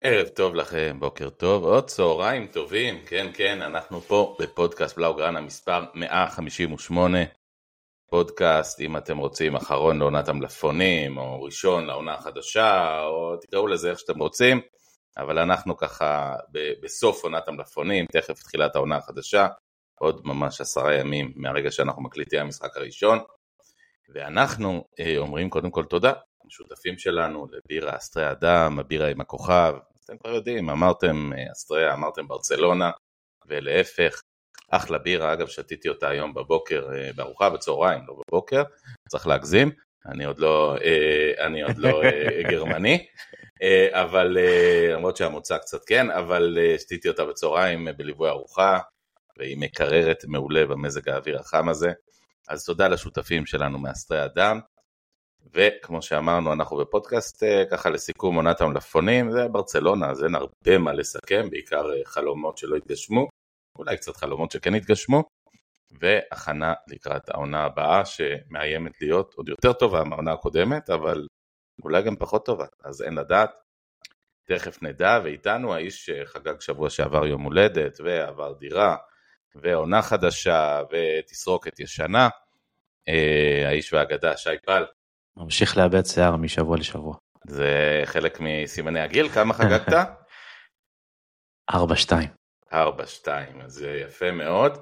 ערב טוב לכם, בוקר טוב, עוד צהריים טובים, כן, אנחנו פה בפודקאסט בלאוגרנה מספר 158, פודקאסט, אם אתם רוצים, אחרון לעונת המלפפונים, או ראשון לעונה החדשה, או תקראו לזה איך שאתם רוצים, אבל אנחנו ככה בסוף עונת המלפפונים, תכף תחילת העונה החדשה, עוד ממש 10 ימים מהרגע שאנחנו מקליטים המשחק הראשון, ואנחנו אומרים קודם כל תודה, השותפים שלנו לבירה אסטריה אדם, הבירה עם הכוכב, אתם כבר יודעים, אמרתם אסטריה, אמרתם ברצלונה, ולהפך, אחלה בירה, אגב שתיתי אותה היום בבוקר, בארוחה בצהריים, לא בבוקר, צריך להגזים, אני עוד לא גרמני, אבל למרות שהמוצא קצת כן, אבל שתיתי אותה בצהריים בליווי ארוחה, והיא מקררת מעולה במזג האוויר החם הזה, אז תודה לשותפים שלנו מאסטריה אדם, וכמו שאמרנו אנחנו בפודקאסט ככה לסיכום עונת המלפפונים, זה ברצלונה, אז אין הרבה מה לסכם, בעיקר חלומות שלא התגשמו, אולי קצת חלומות שכן התגשמו, והכנה לקראת העונה הבאה שמאיימת להיות עוד יותר טובה מהעונה הקודמת, אבל אולי גם פחות טובה, אז אין לדעת, תכף נדע, ואיתנו האיש שחגג שבוע שעבר יום הולדת, ועבר דירה, ועונה חדשה, ותסרוקת ישנה, האיש והאגדה שי פל. ממשיך לאבד שיער משבוע לשבוע. זה חלק מסימני הגיל, כמה חגגת? 4-2. 4-2, אז זה יפה מאוד.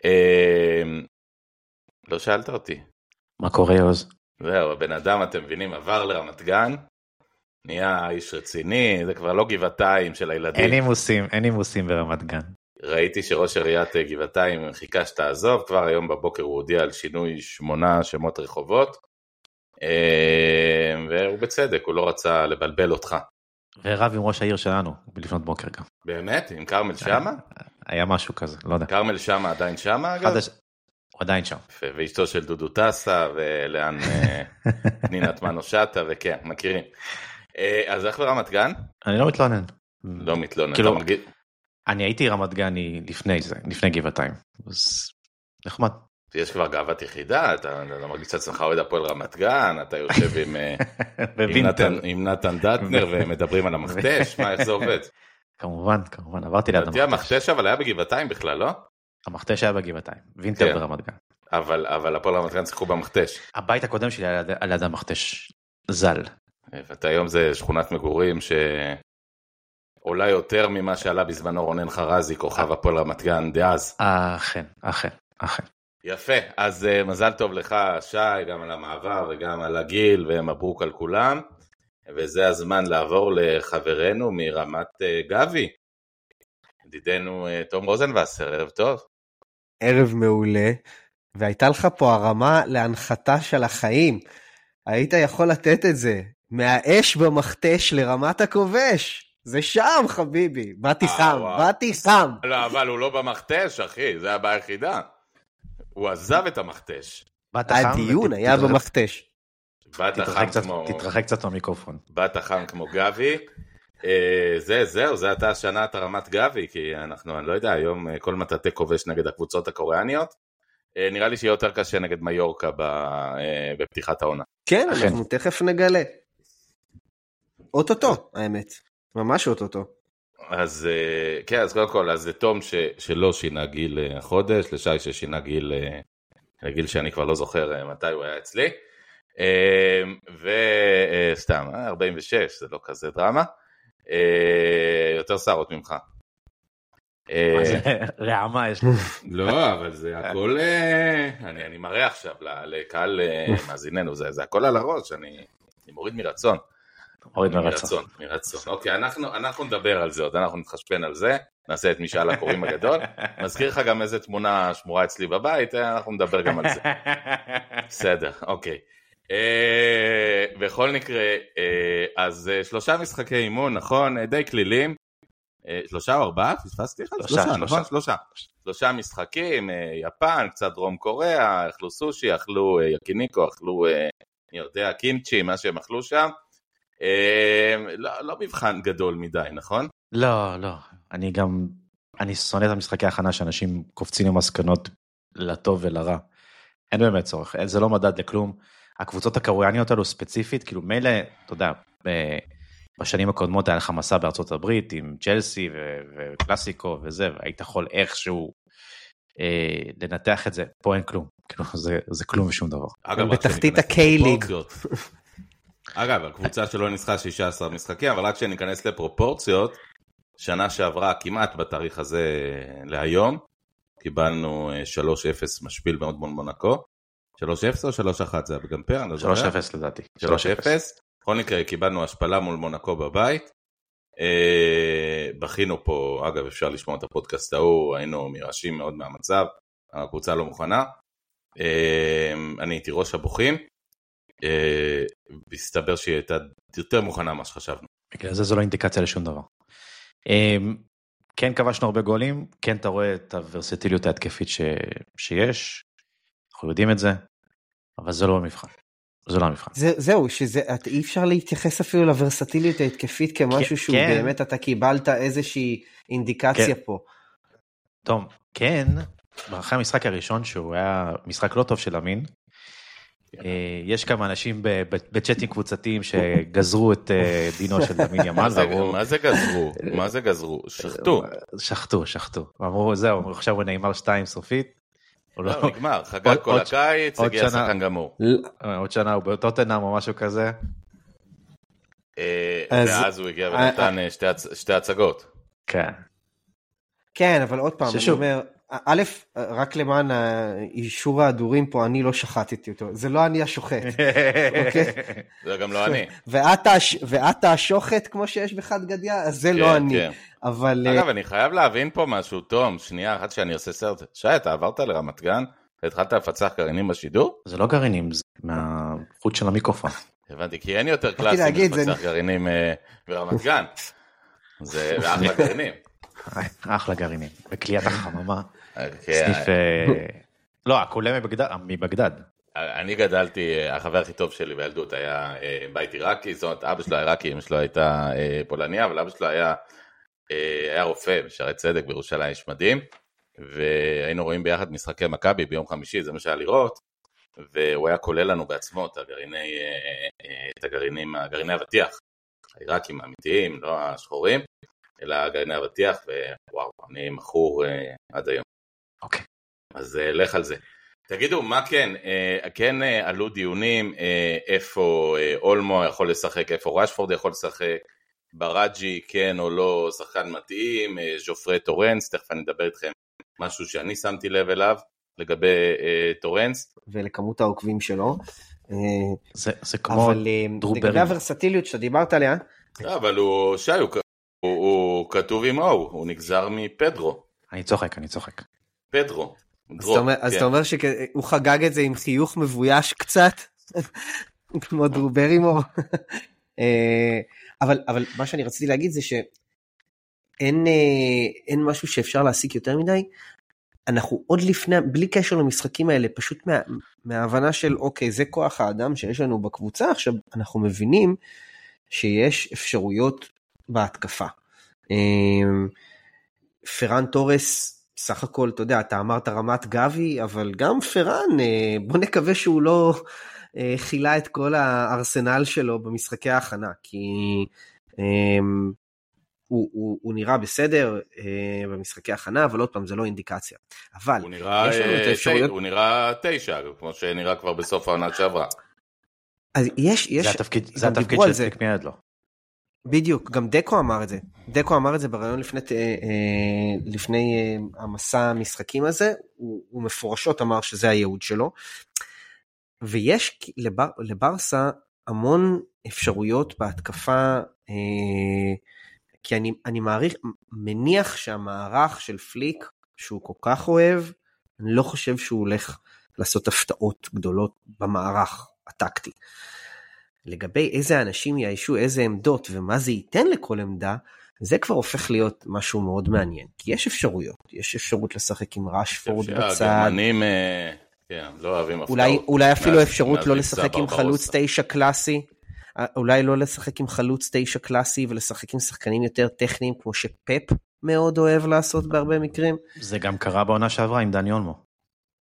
לא שאלת אותי. מה קורה יוז? זהו, הבן אדם, אתם מבינים, עבר לרמת גן, נהיה איש רציני, זה כבר לא גבעתיים של הילדים. אין נימוסים ברמת גן. ראיתי שראש עיריית גבעתיים חיכה שתעזוב, כבר היום בבוקר הוא הודיע על שינוי 8 שמות רחובות, והוא בצדק, הוא לא רצה לבלבל אותך. ורב עם ראש העיר שלנו, בלפנות בוקר גם. באמת? עם קרמל שמה? היה משהו כזה, לא יודע. קרמל שמה עדיין שמה אגב? הוא עדיין שם. ואשתו של דודו טסה, ולאן פנינה תמנו שטה, וכן, מכירים. אז איך ברמת גן? אני לא מתלונן. לא מתלונן. כאילו, אני הייתי רמת גני לפני זה, לפני גבעתיים. אז נחמד. יש כבר גאוות יחידה, אתה מרגיש את עצמך אוהד הפועל רמת גן, אתה יושב עם נתן דטנר ומדברים על המכתש, מה, איך זה עובד? כמובן, עברתי ליד המכתש. המכתש אבל היה בגבעתיים בכלל, לא? המכתש היה בגבעתיים, וינטר ברמת גן. אבל הפועל רמת גן שיחקו במכתש. הבית הקודם שלי היה על יד המכתש, ז"ל. ואתה היום זה שכונת מגורים שעולה יותר ממה שעלה בזמנו רונן חרזי, כוכב הפועל רמת גן דאז. אכן. יפה, אז מזל טוב לך שי, גם על המעבר וגם על הגיל, ומברוק על כולם, וזה הזמן לעבור לחברנו מרמת גבי, ידידנו תום רוזנווסר, ערב טוב. ערב מעולה, והייתה לך פה הרמה להנחתה של החיים, היית יכול לתת את זה, מהאש במכתש לרמת הכובש, זה שם חביבי, באתי חם. לא, אבל הוא לא במכתש אחי, זה הבעיה היחידה. הוא עזב את המכתש. הדיון היה במכתש. תתרחק קצת מהמיקרופון. באת חם כמו גבי. זהו, זה אתה השנה את הרמת גבי, כי אנחנו, אני לא יודע, היום כל מטאטא כובש נגד הקבוצות הקוריאניות. נראה לי שיהיה יותר קשה נגד מיורקה בפתיחת העונה. כן, אנחנו תכף נגלה. אוטוטו, האמת. ממש אוטוטו. אז כן, אז קודם כל, אז זה תום שלא שינה גיל החודש, לשי ששינה גיל שאני כבר לא זוכר מתי הוא היה אצלי, וסתם, 46, זה לא כזה דרמה, יותר שערות ממך. רעמה יש לי. לא, אבל זה הכל, אני מראה עכשיו לקהל מאזיננו, זה הכל על הראש, אני מוריד מרצון. מרצון. אוקיי, אנחנו נדבר על זה עוד, אנחנו נתחשבן על זה, נעשה את משאל הקוראים הגדול, מזכיר לך גם איזה תמונה שמורה אצלי בבית, אנחנו נדבר גם על זה. בסדר, אוקיי. בכל מקרה, אז 3 משחקי אימון, נכון, די כלילים, 3 או 4, פספסתי לך? 3 משחקים, יפן, קצת דרום קוריאה, אכלו סושי, אכלו יקיניקו, אכלו, אני יודע, קימצ'י, מה שהם אכלו שם, לא מבחן גדול מדי, נכון? לא, אני שונא את המשחקי ההכנה שאנשים קופצים למסקנות לטוב ולרע, אין באמת צורך, זה לא מדד לכלום, הקבוצות הקוריאניות האלו ספציפית, כאילו מילא, אתה יודע, בשנים הקודמות היה לך מסע בארצות הברית עם צ'לסי וקלאסיקו וזה, והיית יכול איכשהו לנתח את זה, פה אין כלום, כאילו זה כלום ושום דבר. בתחתית הקיי-ליג. אגב, הקבוצה שלו ניסחה 16 משחקים, אבל רק שניכנס לפרופורציות, שנה שעברה כמעט בתאריך הזה להיום, קיבלנו 3-0 משפיל מאוד מול מונקו, 3-0 או 3-1 זה היה בגמפר? 3-0 לדעתי. 3-0, בכל מקרה קיבלנו השפלה מול מונקו בבית, בכינו פה, אגב אפשר לשמוע את הפודקאסט ההוא, היינו מרעשים מאוד מהמצב, הקבוצה לא מוכנה, אני הייתי ראש הבוכים, והסתבר שהיא הייתה יותר מוכנה מה שחשבנו. בגלל זה זו לא אינדיקציה לשום דבר. כן כבשנו הרבה גולים, כן אתה רואה את הוורסטיליות ההתקפית שיש, אנחנו יודעים את זה, אבל זה לא המבחן. זה לא המבחן. זהו, אי אפשר להתייחס אפילו לוורסטיליות ההתקפית כמשהו שהוא באמת אתה קיבלת איזושהי אינדיקציה פה. טוב, כן, אחרי המשחק הראשון שהוא היה משחק לא טוב של אמין, יש כמה אנשים בצ'אטים קבוצתיים שגזרו את דינו של אמין ימל. מה זה גזרו? שחטו. אמרו זהו, עכשיו הוא נאמר 2 סופית. לא, נגמר, חגג כל הקיץ, הגיע שחקן גמור. עוד שנה הוא באוטנהאם או משהו כזה. ואז הוא הגיע ונתן שתי הצגות. כן. כן, אבל עוד פעם, אני אומר, א', רק למען אישור ההדורים פה, אני לא שחטתי אותו. זה לא אני השוחט. זה גם לא אני. ואת השוחט כמו שיש בחד גדיה, אז זה לא אני. אבל... אגב, אני חייב להבין פה משהו, תום, שנייה אחת שאני עושה סרט. שי, אתה עברת לרמת גן? התחלת לפצח גרעינים בשידור? זה לא גרעינים, זה מהחוט של המיקרופון. הבנתי, כי אין יותר קלאסי לפצח גרעינים ברמת גן. זה אחלה גרעינים. אחלה גרעינים, בקליית החממה, סניף, לא, כולה מבגדד. אני גדלתי, החבר הכי טוב שלי בילדות היה בית עיראקי, זאת אומרת, אבא שלו היה עיראקי, אמא שלו הייתה פולניה, אבל אבא שלו היה רופא בשערי צדק בירושלים, יש מדהים, והיינו רואים ביחד משחקי מכבי ביום חמישי, זה מה שהיה לראות, והוא היה כולל לנו בעצמו את הגרעיני אבטיח, העיראקים האמיתיים, לא השחורים, אלא גרעיני אבטיח, ווואו, אני מכור עד היום. אוקיי. אז לך על זה. תגידו, מה כן? כן עלו דיונים, איפה אולמו יכול לשחק, איפה רשפורד יכול לשחק, בראג'י כן או לא שחקן מתאים, ז'ופרי טורנס, תכף אני אדבר איתכם משהו שאני שמתי לב אליו, לגבי טורנס. ולכמות העוקבים שלו. זה כמו דרוברי. לגבי הוורסטיליות שאתה דיברת עליה. אבל שי, הוא כתוב עם אור, הוא נגזר מפדרו. אני צוחק. פדרו. אז אתה אומר שהוא חגג את זה עם חיוך מבויש קצת, כמו דרוברימו. אבל מה שאני רציתי להגיד זה שאין משהו שאפשר להסיק יותר מדי, אנחנו עוד לפני, בלי קשר למשחקים האלה, פשוט מההבנה של אוקיי, זה כוח האדם שיש לנו בקבוצה, עכשיו אנחנו מבינים שיש אפשרויות בהתקפה. פרן טורס, סך הכל, אתה יודע, אתה אמרת רמת גבי, אבל גם פרן, בוא נקווה שהוא לא חילה את כל הארסנל שלו במשחקי ההכנה, כי הוא נראה בסדר במשחקי ההכנה, אבל עוד פעם, זה לא אינדיקציה. אבל הוא נראה 9, כמו שנראה כבר בסוף העונה שעברה. אז זה התפקיד של פליק מיד לו. בדיוק, גם דקו אמר את זה. דקו אמר את זה ברעיון לפני המסע המשחקים הזה, הוא מפורשות אמר שזה הייעוד שלו, ויש לברסה המון אפשרויות בהתקפה, כי אני מניח שהמערך של פליק, שהוא כל כך אוהב, אני לא חושב שהוא הולך לעשות הפתעות גדולות במערך הטקטי. לגבי איזה אנשים יאיישו איזה עמדות ומה זה ייתן לכל עמדה, זה כבר הופך להיות משהו מאוד מעניין, כי יש אפשרויות, יש אפשרות לשחק עם רשפורד בצד, הגרמנים לא אוהבים הפתעות, אולי אפילו אפשרות לא לשחק עם חלוץ 9 קלאסי, אולי לא לשחק עם חלוץ 9 קלאסי ולשחק עם שחקנים יותר טכניים, כמו שפפ מאוד אוהב לעשות בהרבה מקרים. זה גם קרה בעונה שעברה עם דני אולמו.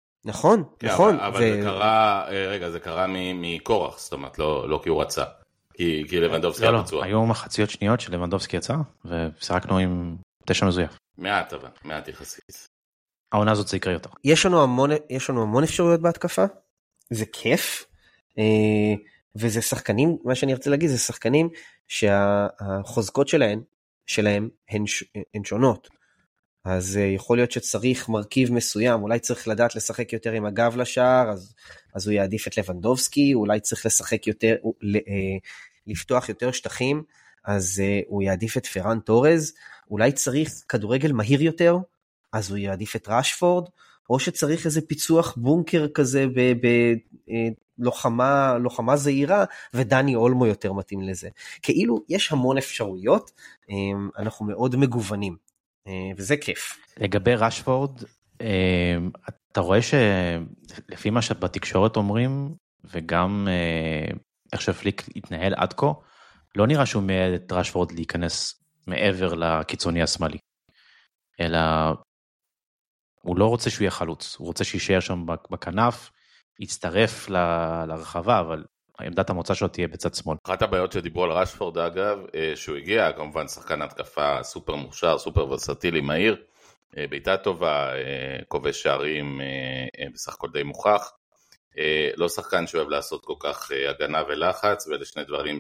נכון, נכון. אבל זה קרה, רגע, זה קרה מקורח, זאת אומרת, לא כי הוא רצה. כי לבנדובסקי היה פצוע. היו מחציות שניות שלבנדובסקי יצא, ושיחקנו עם 9 מזויף. מעט אבל, מעט יחסית. העונה הזאת זה יקרה יותר. יש לנו המון אפשרויות בהתקפה, זה כיף, וזה שחקנים, מה שאני רוצה להגיד, זה שחקנים שהחוזקות שלהם הן שונות. אז יכול להיות שצריך מרכיב מסוים, אולי צריך לדעת לשחק יותר עם הגב לשער, אז הוא יעדיף את לבנדובסקי, אולי צריך לשחק יותר, לפתוח יותר שטחים, אז הוא יעדיף את פרן טורז, אולי צריך כדורגל מהיר יותר, אז הוא יעדיף את רשפורד, או שצריך איזה פיצוח בונקר כזה בלוחמה זהירה, ודני אולמו יותר מתאים לזה. כאילו יש המון אפשרויות, אנחנו מאוד מגוונים, וזה כיף. לגבי רשפורד, אתה רואה שלפי מה שבתקשורת אומרים, וגם איך שפליק התנהל עד כה, לא נראה שהוא מייעד את רשפורד להיכנס מעבר לקיצוני השמאלי, אלא הוא לא רוצה שהוא יהיה חלוץ, הוא רוצה שישאר שם בכנף, יצטרף לרחבה, אבל עמדת המוצא שלו תהיה בצד שמאל. אחת הבעיות שדיברו על רשפורד אגב, שהוא הגיע, כמובן שחקן התקפה סופר מוכשר, סופר ורסטילי, מהיר, בעיטה טובה, כובש שערים, בסך הכל די מוכח, לא שחקן שאוהב לעשות כל כך הגנה ולחץ, ואלה שני דברים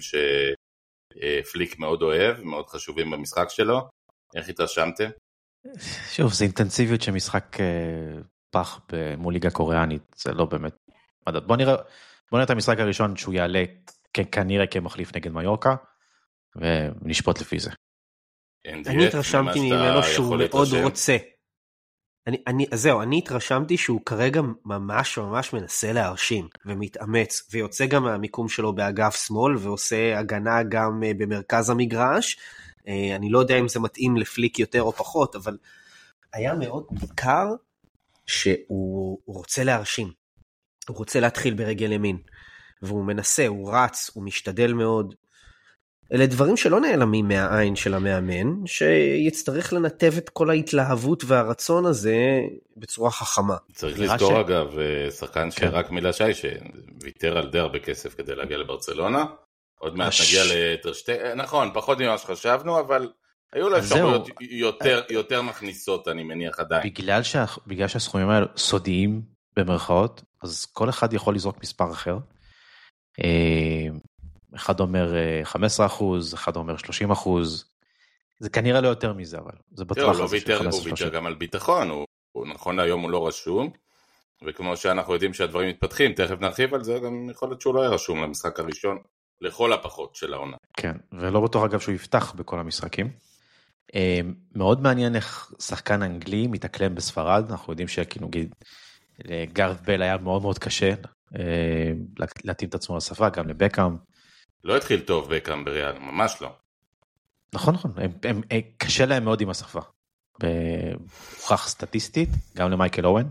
שפליק מאוד אוהב, מאוד חשובים במשחק שלו. איך התרשמתם? שוב, זה אינטנסיביות שמשחק פח מול ליגה קוריאנית, זה לא באמת מדד. בוא נראה את המשחק הראשון שהוא יעלה כנראה כמחליף נגד מיורקה, ונשפוט לפי זה. אני התרשמתי ממנו שהוא מאוד רוצה. אני התרשמתי שהוא כרגע ממש מנסה להרשים, ומתאמץ, ויוצא גם מהמיקום שלו באגף שמאל, ועושה הגנה גם במרכז המגרש. אני לא יודע אם זה מתאים לפליק יותר או פחות, אבל היה מאוד ניכר שהוא רוצה להרשים. הוא רוצה להתחיל ברגל ימין, והוא מנסה, הוא רץ, הוא משתדל מאוד. אלה דברים שלא נעלמים מהעין של המאמן, שיצטרך לנתב את כל ההתלהבות והרצון הזה בצורה חכמה. צריך לזכור אגב, שחקן שרק מילה שי, שוויתר על די הרבה כסף כדי להגיע לברצלונה, עוד מעט נגיע לטרשטיין, נכון, פחות ממה שחשבנו, אבל היו לו אפשרויות יותר מכניסות, אני מניח עדיין. בגלל שהסכומים האלה סודיים במרכאות, אז כל אחד יכול לזרוק מספר אחר. אחד אומר 15%, אחד אומר 30%, זה כנראה לא יותר מזה, אבל זה בטוח. הוא ויתר גם על ביטחון, הוא נכון להיום הוא לא רשום, וכמו שאנחנו יודעים שהדברים מתפתחים, תכף נרחיב על זה, גם יכול להיות שהוא לא יהיה רשום למשחק הראשון, לכל הפחות של העונה. כן, ולא בטוח אגב שהוא יפתח בכל המשחקים. מאוד מעניין איך שחקן אנגלי מתאקלם בספרד, אנחנו יודעים שכאילו לגארת בל היה מאוד מאוד קשה להתאים את עצמו לשפה, גם לבקאם. לא התחיל טוב בקאם בריאל, ממש לא. נכון, קשה להם מאוד עם השפה. בהוכח סטטיסטית, גם למייקל אוהן.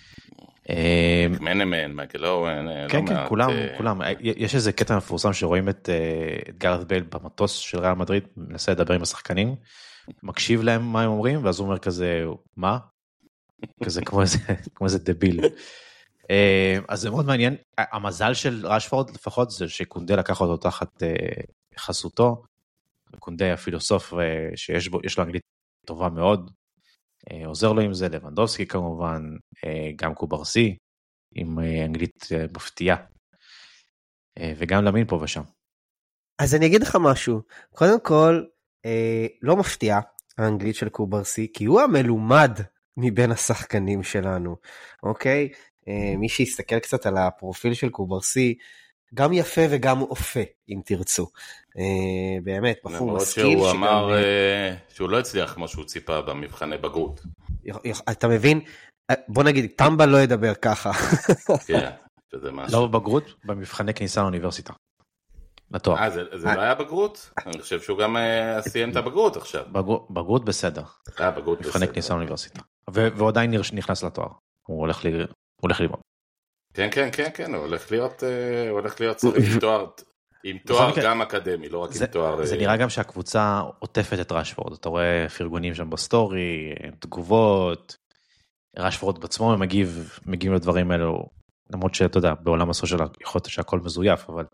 מנמן, מייקל אוהן. כן, כולם. יש איזה קטע מפורסם שרואים את גארת בל במטוס של ריאל מדריד, מנסה לדבר עם השחקנים, מקשיב להם מה הם אומרים, ואז הוא אומר כזה, מה? כזה כמו איזה דביל. אז זה מאוד מעניין, המזל של רשפורד לפחות זה שקונדה לקח אותו תחת חסותו, קונדה הפילוסוף שיש לו אנגלית טובה מאוד, עוזר לו עם זה, לבנדובסקי כמובן, גם קוברסי, עם אנגלית מפתיעה, וגם למין פה ושם. אז אני אגיד לך משהו, קודם כל, לא מפתיע האנגלית של קוברסי, כי הוא המלומד מבין השחקנים שלנו, אוקיי? מי שיסתכל קצת על הפרופיל של קוברסי, גם יפה וגם אופה, אם תרצו. באמת, בחור משכיל. למרות שהוא אמר שהוא לא הצליח כמו שהוא ציפה במבחני בגרות. אתה מבין? בוא נגיד, טמבה לא ידבר ככה. כן, שזה משהו. לא בבגרות, במבחני כניסה לאוניברסיטה. לתואר. זה לא היה בגרות? אני חושב שהוא גם סיים את הבגרות עכשיו. בגרות בסדר. בגרות בסדר. מבחני כניסה לאוניברסיטה. והוא עדיין נכנס לתואר. הוא הולך ללמוד. כן, הוא הולך להיות צריך עם תואר גם אקדמי, לא רק עם תואר... זה נראה גם שהקבוצה עוטפת את רשפורד, אתה רואה פרגונים שם בסטורי, תגובות, רשפורד בעצמו מגיב לדברים האלו, למרות שאתה יודע, בעולם הסושיאל יכול להיות שהכל מזויף, אבל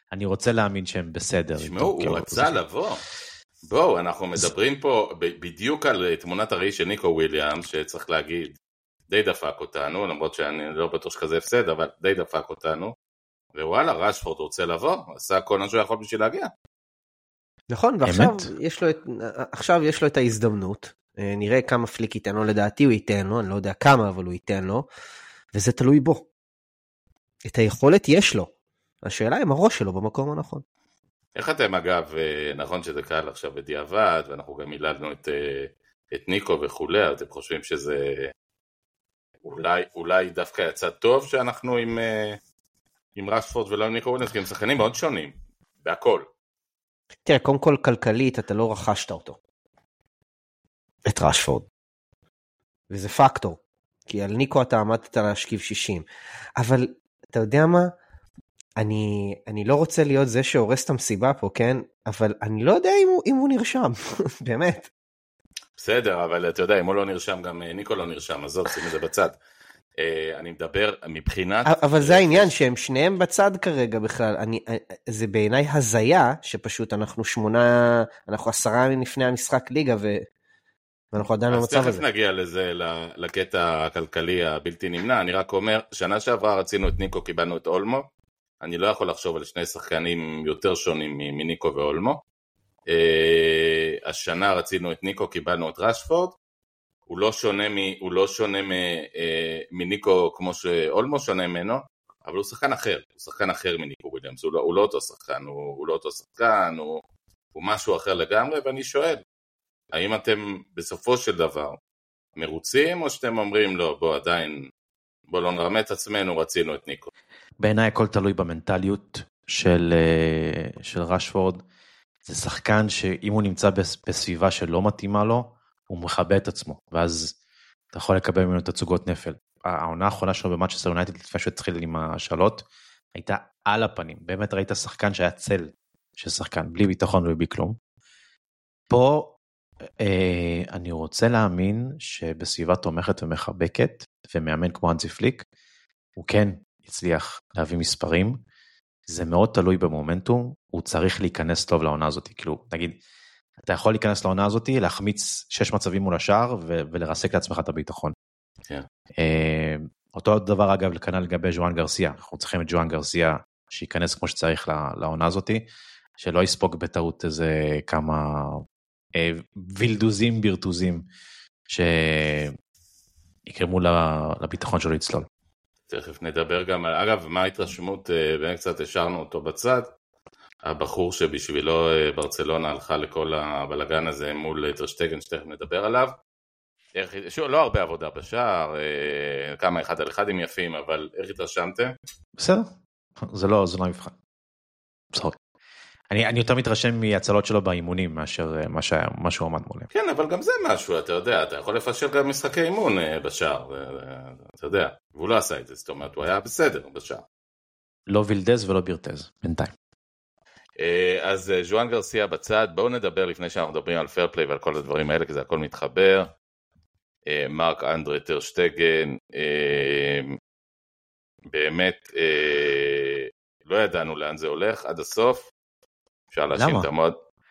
אני רוצה להאמין שהם בסדר. תשמעו, הוא רצה לבוא. בואו, אנחנו מדברים פה בדיוק על תמונת הראי של ניקו וויליאם, שצריך להגיד, די דפק אותנו, למרות שאני לא בטוח שכזה הפסד, אבל די דפק אותנו, ווואלה, רשפורד רוצה לבוא, עשה כל מה שהוא יכול בשביל להגיע. נכון, ועכשיו יש לו את ההזדמנות, נראה כמה פליק ייתן לו, לדעתי הוא ייתן לו, אני לא יודע כמה, אבל הוא ייתן לו, וזה תלוי בו. את היכולת יש לו, השאלה אם הראש שלו במקום הנכון. איך אתם אגב, נכון שזה קל עכשיו בדיעבד, ואנחנו גם מילדנו את ניקו וכולי, אתם חושבים שזה אולי דווקא יצא טוב שאנחנו עם רשפורד ולא עם ניקו וויליאמס, כי הם שחקנים מאוד שונים, בהכל. תראה, קודם כל כלכלית אתה לא רכשת אותו. את רשפורד. וזה פקטור. כי על ניקו אתה עמדת להשכיב 60. אבל אתה יודע מה? אני לא רוצה להיות זה שהורס את המסיבה פה, כן? אבל אני לא יודע אם הוא נרשם. באמת. בסדר, אבל אתה יודע, אם הוא לא נרשם, גם ניקו לא נרשם, אז זאת, שים את זה בצד. אני מדבר מבחינת... אבל זה העניין שהם שניהם בצד כרגע בכלל. זה בעיניי הזיה, שפשוט אנחנו 10 ימים לפני המשחק ליגה, ואנחנו עדיין במצב הזה. אז תכף נגיע לזה, לקטע הכלכלי הבלתי נמנע. אני רק אומר, שנה שעברה רצינו את ניקו, קיבלנו את אולמו. אני לא יכול לחשוב על שני שחקנים יותר שונים מניקו ואולמו. השנה רצינו את ניקו, קיבלנו את רשפורד. הוא לא שונה מניקו כמו שאולמו שונה ממנו, אבל הוא שחקן אחר. הוא שחקן אחר מניקו וויליאמס. הוא לא אותו שחקן, הוא לא אותו שחקן, הוא משהו אחר לגמרי, ואני שואל, האם אתם בסופו של דבר מרוצים, או שאתם אומרים, לא, בוא לא נרמה את עצמנו, רצינו את ניקו. בעיניי הכל תלוי במנטליות של רשפורד. זה שחקן שאם הוא נמצא בסביבה שלא מתאימה לו, הוא מכבה את עצמו, ואז אתה יכול לקבל ממנו תצוגות נפל. העונה האחרונה שלו במאנצ'סטר יונייטד, לפני שהוא התחיל עם השאלות, הייתה על הפנים. באמת ראית שחקן שהיה צל של שחקן, בלי ביטחון ובלי כלום. פה אני רוצה להאמין שבסביבה תומכת ומחבקת, ומאמן כמו אנזי פליק, הוא כן הצליח להביא מספרים, זה מאוד תלוי במומנטום, הוא צריך להיכנס טוב לעונה הזאת, כאילו, נגיד, אתה יכול להיכנס לעונה הזאת, להחמיץ 6 מצבים מול השאר, ולרסק לעצמך את הביטחון. אותו דבר אגב, לכנ"ל לגבי ז'ואן גרסיה, אנחנו צריכים את ז'ואן גרסיה, שייכנס כמו שצריך לעונה הזאת, שלא יספוג בטעות איזה כמה וילדוזים ברטוזים, שיקרמו לביטחון שלו לצלול. תכף נדבר גם, אגב, מה ההתרשמות, באמת קצת השארנו אותו בצד, הבחור שבשבילו ברצלונה הלכה לכל הבלגן הזה מול טרשטגן, שתכף נדבר עליו, לא הרבה עבודה בשער, כמה 1-1 יפים, אבל איך התרשמתם? בסדר, זה לא מבחן. בסדר. אני יותר מתרשם מהצלות שלו באימונים מאשר מה שהוא עמד מולהם. כן, אבל גם זה משהו, אתה יודע, אתה יכול לפשל גם משחקי אימון בשער, אתה יודע, והוא לא עשה את זה, זאת אומרת, הוא היה בסדר בשער. לא וילדז ולא בירטז, בינתיים. אז ז'ואן גרסיה בצד, בואו נדבר לפני שאנחנו מדברים על פייר פליי ועל כל הדברים האלה, כי זה הכל מתחבר. מרק אנדרי טרשטגן, באמת לא ידענו לאן זה הולך עד הסוף. אפשר להשאיר את המוד.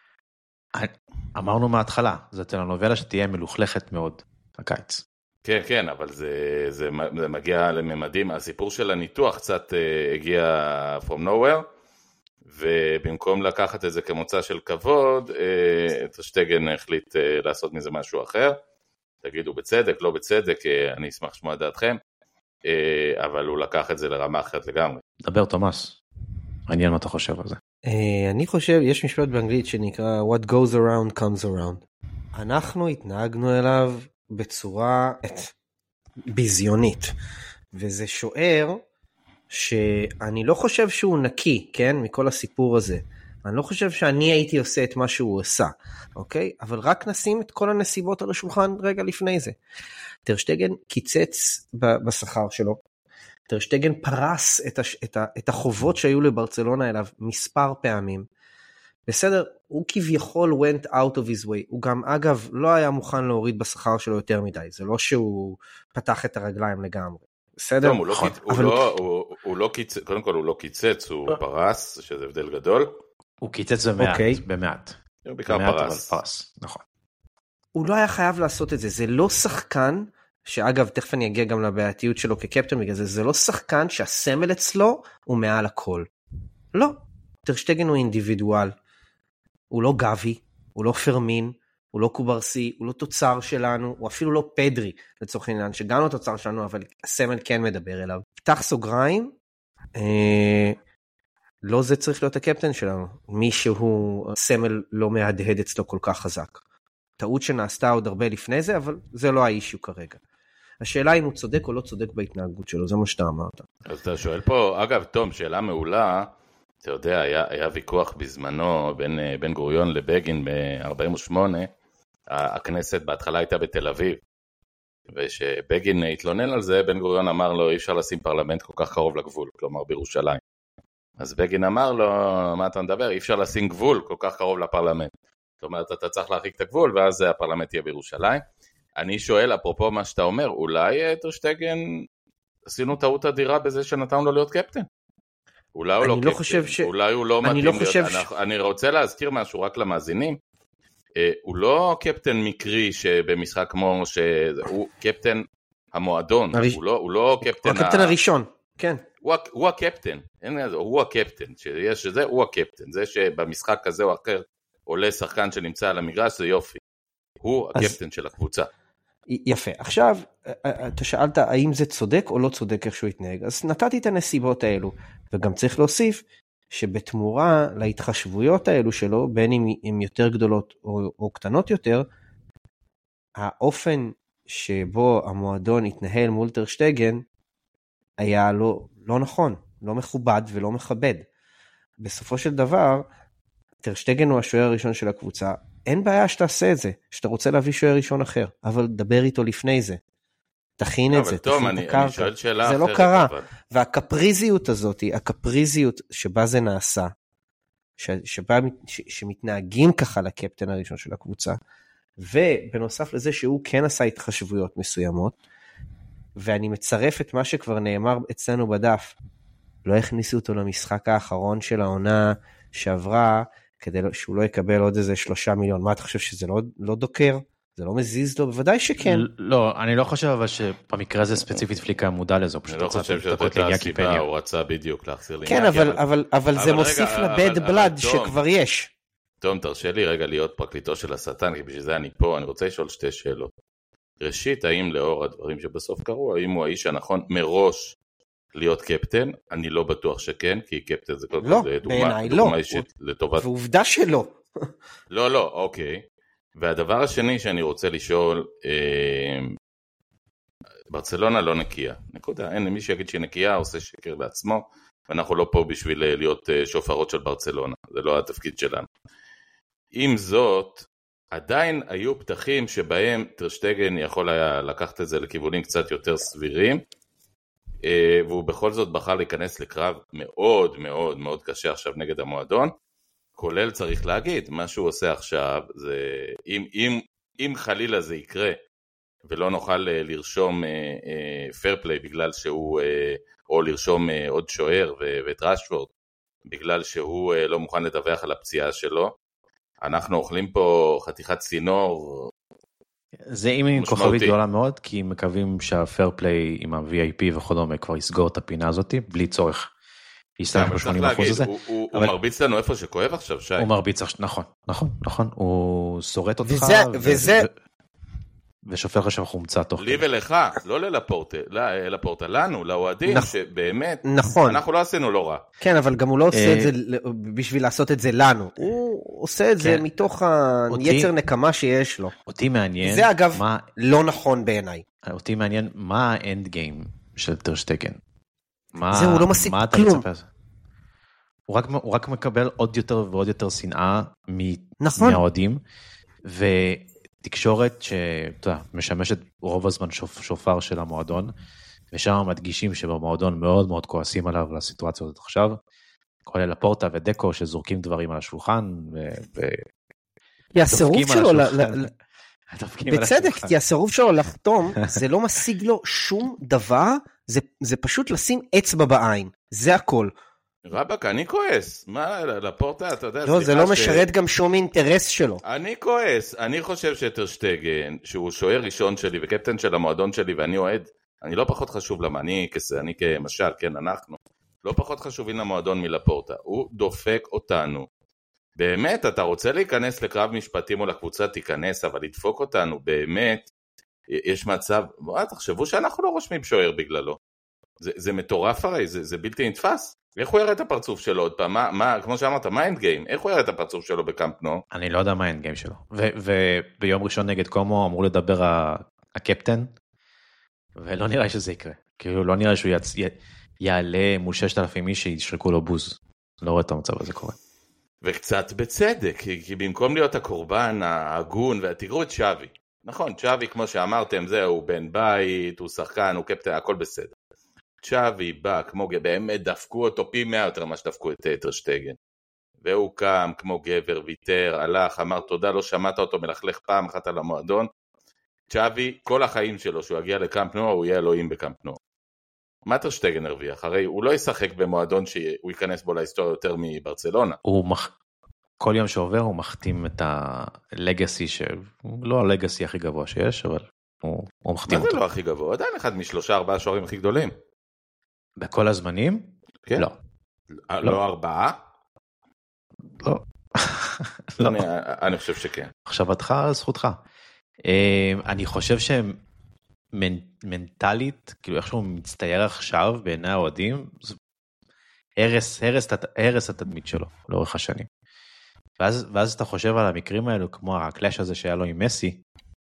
אמרנו מההתחלה, זו טלנובלה שתהיה מלוכלכת מאוד הקיץ. כן, כן, אבל זה מגיע לממדים, הסיפור של הניתוח קצת הגיע from nowhere, ובמקום לקחת את זה כמוצא של כבוד, טרשטגן החליט לעשות מזה משהו אחר, תגידו בצדק, לא בצדק, אני אשמח לשמוע דעתכם, אבל הוא לקח את זה לרמה אחרת לגמרי. דבר תומאס, מעניין מה אתה חושב על זה. אני חושב, יש משפט באנגלית שנקרא What goes around comes around. אנחנו התנהגנו אליו בצורה ביזיונית, וזה שוער שאני לא חושב שהוא נקי, כן, מכל הסיפור הזה. אני לא חושב שאני הייתי עושה את מה שהוא עשה, אוקיי? אבל רק נשים את כל הנסיבות על השולחן רגע לפני זה. טרשטגן קיצץ בשכר שלו, טרשטגן פרס את החובות שהיו לברצלונה אליו מספר פעמים. בסדר, הוא כביכול went out of his way, הוא גם אגב לא היה מוכן להוריד בשכר שלו יותר מדי, זה לא שהוא פתח את הרגליים לגמרי. בסדר? הוא לא קיצץ, קודם כל הוא לא קיצץ, הוא פרס, שזה הבדל גדול. הוא קיצץ במעט. הוא בעיקר פרס. נכון. הוא לא היה חייב לעשות את זה, זה לא שחקן, שאגב, תכף אני אגיע גם לבעייתיות שלו כקפטן בגלל זה, זה לא שחקן שהסמל אצלו הוא מעל הכל. לא, טר שטגן הוא אינדיבידואל, הוא לא גבי, הוא לא פרמין, הוא לא קוברסי, הוא לא תוצר שלנו, הוא אפילו לא פדרי, לצורך העניין, שגם לא תוצר שלנו, אבל הסמל כן מדבר אליו. פתח סוגריים, לא זה צריך להיות הקפטן שלנו, מי שהוא סמל לא מהדהד אצלו כל כך חזק. טעות שנעשתה עוד הרבה לפני זה, אבל זה לא האישיו כרגע. השאלה אם הוא צודק או לא צודק בהתנהגות שלו, זה מה שאתה אמרת. אז אתה שואל פה, אגב, תום, שאלה מעולה, אתה יודע, היה ויכוח בזמנו בין בן גוריון לבגין ב-48, הכנסת בהתחלה הייתה בתל אביב, ושבגין התלונן על זה, בן גוריון אמר לו, אי אפשר לשים פרלמנט כל כך קרוב לגבול, כלומר בירושלים. אז בגין אמר לו, מה אתה מדבר? אי אפשר לשים גבול כל כך קרוב לפרלמנט. זאת אומרת, אתה צריך להרחיק את הגבול, ואז הפרלמנט יהיה בירושלים. אני שואל, אפרופו מה שאתה אומר, אולי טר שטגן, עשינו טעות אדירה בזה שנתנו לו להיות קפטן? אולי הוא לא קפטן, אולי הוא לא מתאים להיות, אני רוצה להזכיר משהו רק למאזינים, הוא לא קפטן מקרי שבמשחק כמו שהוא קפטן המועדון, הוא לא קפטן... הוא הקפטן הראשון, כן. הוא הקפטן, הוא הקפטן, שיש שזה, הוא הקפטן, זה שבמשחק כזה או אחר עולה שחקן שנמצא על המגרש, זה יופי. הוא הקפטן של הקבוצה. יפה. עכשיו, אתה שאלת האם זה צודק או לא צודק איך שהוא יתנהג, אז נתתי את הנסיבות האלו, וגם צריך להוסיף שבתמורה להתחשבויות האלו שלו, בין אם הן יותר גדולות או קטנות יותר, האופן שבו המועדון התנהל מול טר שטגן, היה לא נכון, לא מכובד ולא מכבד. בסופו של דבר, טר שטגן הוא השוער הראשון של הקבוצה, אין בעיה שתעשה את זה, שאתה רוצה להביא שוער ראשון אחר, אבל דבר איתו לפני זה. תכין את זה, תכין את הקרקע. זה לא קרה. והקפריזיות הזאת, הקפריזיות שבה זה נעשה, שמתנהגים ככה לקפטן הראשון של הקבוצה, ובנוסף לזה שהוא כן עשה התחשבויות מסוימות, ואני מצרף את מה שכבר נאמר אצלנו בדף, לא הכניסו אותו למשחק האחרון של העונה שעברה, כדי שהוא לא יקבל עוד איזה 3 מיליון. מה אתה חושב שזה לא דוקר? זה לא מזיז לו? בוודאי שכן. לא, אני לא חושב אבל שבמקרה הזה ספציפית פליקה מודע לזה. אני לא חושב שזאת הייתה הסיבה, הוא רצה בדיוק להחזיר לי. כן, אבל זה מוסיף לבד בלד שכבר יש. תום, תרשה לי רגע להיות פרקליטו של השטן, כי בשביל זה אני פה, אני רוצה לשאול 2 שאלות. ראשית, האם לאור הדברים שבסוף קרו, האם הוא האיש הנכון מראש להיות קפטן? אני לא בטוח שכן, כי קפטן זה דוגמה אישית לטובת... ועובדה שלא. לא, אוקיי. והדבר השני שאני רוצה לשאול, ברצלונה לא נקייה, נקודה, אין מי שיגיד שהיא נקייה, עושה שקר לעצמו, ואנחנו לא פה בשביל להיות שופרות של ברצלונה, זה לא התפקיד שלנו. עם זאת, עדיין היו פתחים שבהם טר שטגן יכול היה לקחת את זה לכיוונים קצת יותר סבירים, והוא בכל זאת בחר להיכנס לקרב מאוד מאוד מאוד קשה עכשיו נגד המועדון, כולל צריך להגיד, מה שהוא עושה עכשיו, זה, אם חלילה זה יקרה, ולא נוכל לרשום פייר פליי בגלל שהוא, או לרשום עוד שוער ואת רשפורד, בגלל שהוא לא מוכן לדווח על הפציעה שלו, אנחנו אוכלים פה חתיכת צינור. זה עם כוכבית גדולה מאוד, כי מקווים שהפייר פליי עם ה-VIP וכדומה כבר יסגור את הפינה הזאת, בלי צורך. יסתלח ב-80% הזה. הוא מרביץ לנו איפה שכואב עכשיו, שי. הוא מרביץ, נכון. הוא שורט אותך, ושופר לך שם חומצה תוך לי ולך, לא ללפורטה, לנו, לאוהדים, שבאמת, אנחנו לא עשינו לא רע. כן, אבל גם הוא לא עושה את זה בשביל לעשות את זה לנו. הוא עושה את זה מתוך היצר נקמה שיש לו. אותי מעניין. זה אגב לא נכון בעיניי. אותי מעניין מה האנד גיים של טר שטגן. זהו, הוא לא משיג כלום. הוא רק מקבל עוד יותר ועוד יותר שנאה מהאוהדים, ותקשורת שמשמשת רוב הזמן שופר של המועדון, ושם מדגישים שבמועדון מאוד מאוד כועסים עליו לסיטואציה הזאת עכשיו, כולל לפורטה ודקו שזורקים דברים על השולחן, הסירוב שלו בצדק, כי הסירוב שלו לחתום, זה לא משיג לו שום דבר, זה פשוט לשים אצבע בעין, זה הכל. רבק, אני כועס. מה, לפורטה, אתה יודע... לא, זה לא משרת גם שום אינטרס שלו. אני כועס. אני חושב שטר שטגן, שהוא שוער ראשון שלי וקפטן של המועדון שלי, ואני אוהד, אני לא פחות חשוב למה, אני כמשל, כן, אנחנו, לא פחות חשובים למועדון מלפורטה. הוא דופק אותנו. באמת, אתה רוצה להיכנס לקרב משפטים או לקבוצה, תיכנס, אבל לדפוק אותנו, באמת, יש מצב, תחשבו שאנחנו לא רושמים שוער בגללו. זה מטורף הרי, זה בלתי נתפס. איך הוא יראה את הפרצוף שלו עוד פעם? כמו שאמרת, מה האנד גיים? איך הוא יראה את הפרצוף שלו בקאמפ נו? אני לא יודע מה האנד גיים שלו. וביום ראשון נגד קומו אמרו לדבר הקפטן, ולא נראה שזה יקרה. כאילו לא נראה שהוא יעלה מול 6,000 איש שישרקו לו בוז. לא רואה את המצב הזה קורה. וקצת בצדק, כי במקום להיות הקורבן, ההגון, ותראו את שווי. נכון, שווי כמו שאמרתם, הוא בן בית, הוא שחקן, הוא קפטן, הכל בסדר. שווי בא כמו גבר, באמת דפקו אותו פי 100 יותר מה שדפקו את טר שטגן. והוא קם כמו גבר, ויתר, הלך, אמר תודה, לא שמעת אותו מלכלך פעם אחת על המועדון. שווי, כל החיים שלו, שהוא יגיע לקאמפ נו, הוא יהיה אלוהים בקאמפ נו. מה טר שטגן הרוויח? הרי הוא לא ישחק במועדון שהוא ייכנס בו להיסטוריה יותר מברצלונה. כל יום שעובר הוא מחתים את הלגאסי, לא הלגאסי הכי גבוה שיש, אבל הוא מחתים אותו. מה זה לא הכי גבוה? עדיין אחד מ3-4 שוערים הכי גדולים. בכל הזמנים? כן. לא. לא 4? לא. אני חושב שכן. מחשבתך, זכותך. אני חושב שמנטלית, כאילו איך שהוא מצטייר עכשיו בעיני האוהדים, הרס התדמית שלו לאורך השנים. ואז אתה חושב על המקרים האלו, כמו הקלאש הזה שהיה לו עם מסי,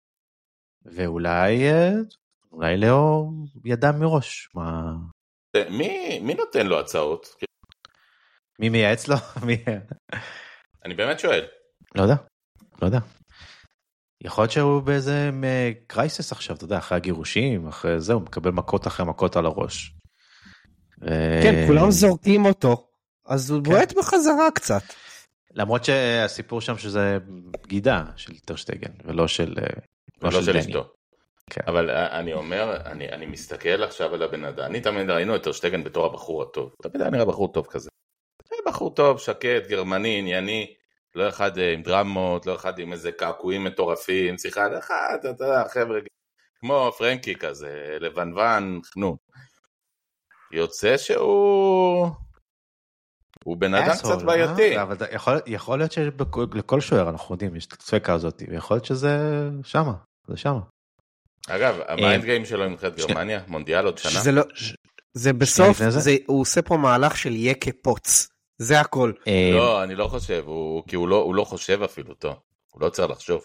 ואולי לא ידע מראש. מי נותן לו הצעות? מי מייעץ לו? אני באמת שואל. לא יודע. יכול להיות שהוא באיזה קרייסס עכשיו, אתה יודע, אחרי הגירושים, אחרי זה, הוא מקבל מכות אחרי מכות על הראש. כן, כולם זורקים אותו, אז הוא בועט בחזרה קצת. למרות שהסיפור שם שזה בגידה של טר שטגן, ולא של אשתו. אבל אני אומר, אני מסתכל עכשיו על הבן אדם, אני תמיד ראינו את טר שטגן בתור הבחור הטוב, תמיד היה נראה בחור טוב כזה. בחור טוב, שקט, גרמני, ענייני, לא אחד עם דרמות, לא אחד עם איזה קעקועים מטורפים, שיחה אחד, אתה יודע, חבר'ה, כמו פרנקי כזה, לבנוון, חנון. יוצא שהוא בן אדם קצת בעייתי. אבל יכול להיות שלכל שוער אנחנו יודעים, יש את הצפקה הזאת, ויכול להיות שזה שמה, זה שמה. אגב, המיינד גיים שלו עם נבחרת גרמניה, מונדיאל עוד שנה. זה בסוף, הוא עושה פה מהלך של יקה פוץ, זה הכל. לא, אני לא חושב, כי הוא לא חושב אפילו טוב, הוא לא צריך לחשוב.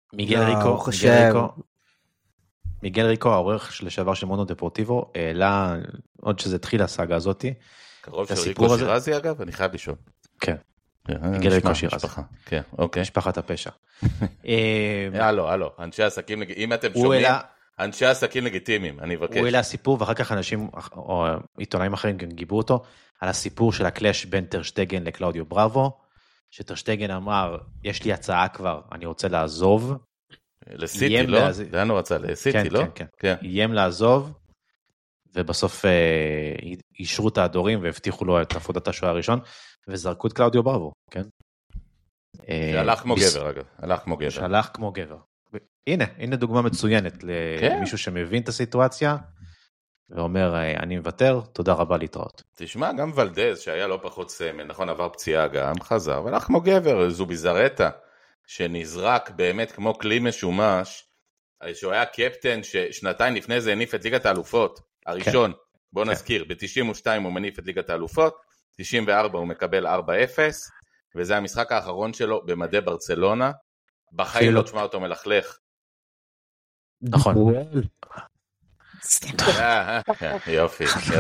מיגל ריקו, העורך לשעבר של מונו דפורטיבו, העלה, עוד שזה התחיל הסאגה הזאת. קרוב של ריקו שירזי אגב, אני חייב לשאול. כן, מיגל ריקו שירזי. כן, אוקיי. משפחת הפשע. הלו, אנשי עסקים, אם אתם שומעים, אנשי עסקים לגיטימיים, אני אבקש. הוא העלה סיפור, ואחר כך אנשים, או עיתונאים אחרים גם גיבו אותו, על הסיפור של הקלאש בין טר שטגן לקלאודיו בראבו, שטר שטגן אמר, יש לי הצעה כבר, אני רוצה לעזוב. לסיטי, לא? לאן הוא רצה? לסיטי, לא? כן. איים לעזוב, ובסוף אישרו את האדורים, והבטיחו לו את עבודת השוער הראשון, וזרקו את קלאודיו בראבו, כן? הלך כמו גבר, אגב. הלך כמו גבר. הנה דוגמה מצוינת למישהו שמבין את הסיטואציה, ואומר, אני מוותר, תודה רבה להתראות. תשמע, גם ולדז, שהיה לא פחות סמל, נכון, עבר פציעה גם, חזר, והלך כמו גבר, זו ביזרטה, שנזרק באמת כמו כלי משומש, שהוא היה קפטן ששנתיים לפני זה הניף את ליגת האלופות, הראשון, בוא נזכיר, ב-92 הוא מניף את ליגת האלופות, 94 הוא מקבל 4-0, וזה המשחק האחרון שלו במדי ברצלונה, בחיים לא תשמע אותו מלכלך. נכון.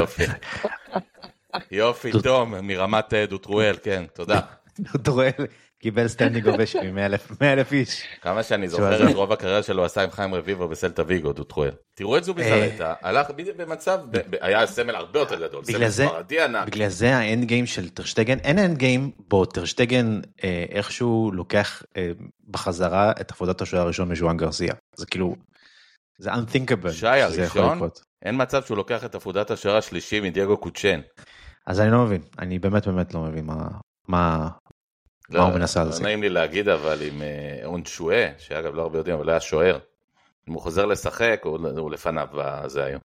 יופי, תום, מרמת דוטרואל, כן, תודה. דוטרואל, קיבל סטנדינג אוביישן מ-100,000 איש. כמה שאני זוכר את רוב הקריירה שלו עשה עם חיים רביבו בסלטה ויגו, דוטרואל. תראו את זוביזרטה, הלך במצב, היה סמל הרבה יותר גדול, סמל ספרדי ענק. בגלל זה האנד גיים של טרשטגן, אין אנד גיים בו טרשטגן איכשהו לוקח בחזרה את עבודת השוער הראשון מז'ואן גרסיה. זה כאילו, זה unthinkable. שי הראשון, אין מצב שהוא לוקח את עבודת השוער השלישי מדייגו קוצ'ן. אז אני לא מבין, אני באמת לא מבין מה הוא מנסה לזה. לא נעים לי להגיד, אבל עם און שואה, שאגב לא הרבה יודעים, אבל היה שוער, אם הוא חוזר לשחק, הוא לפניו זה היום.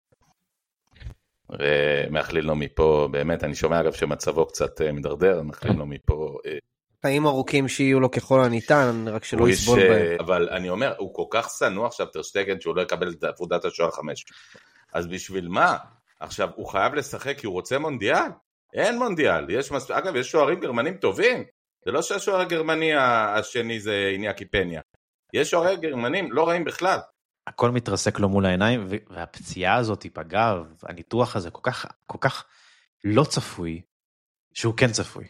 מאחלים לו מפה, באמת, אני שומע אגב שמצבו קצת מדרדר, מאחלים לו מפה. חיים ארוכים שיהיו לו ככל הניתן, רק שלא יסבול בהם. אבל אני אומר, הוא כל כך סנוע עכשיו טרשטגן, שהוא לא יקבל את עבודת השוער 5. אז בשביל מה? עכשיו, הוא חייב לשחק כי הוא רוצה מונדיאל? אין מונדיאל. אגב, יש שוערים גרמנים טובים. זה לא שהשוער הגרמני השני זה איניאקי פניה. יש שוערי גרמנים לא רעים בכלל. הכל מתרסק לו מול העיניים, והפציעה הזאת תיפגע, הניתוח הזה כל כך לא צפוי, שהוא כן צפוי.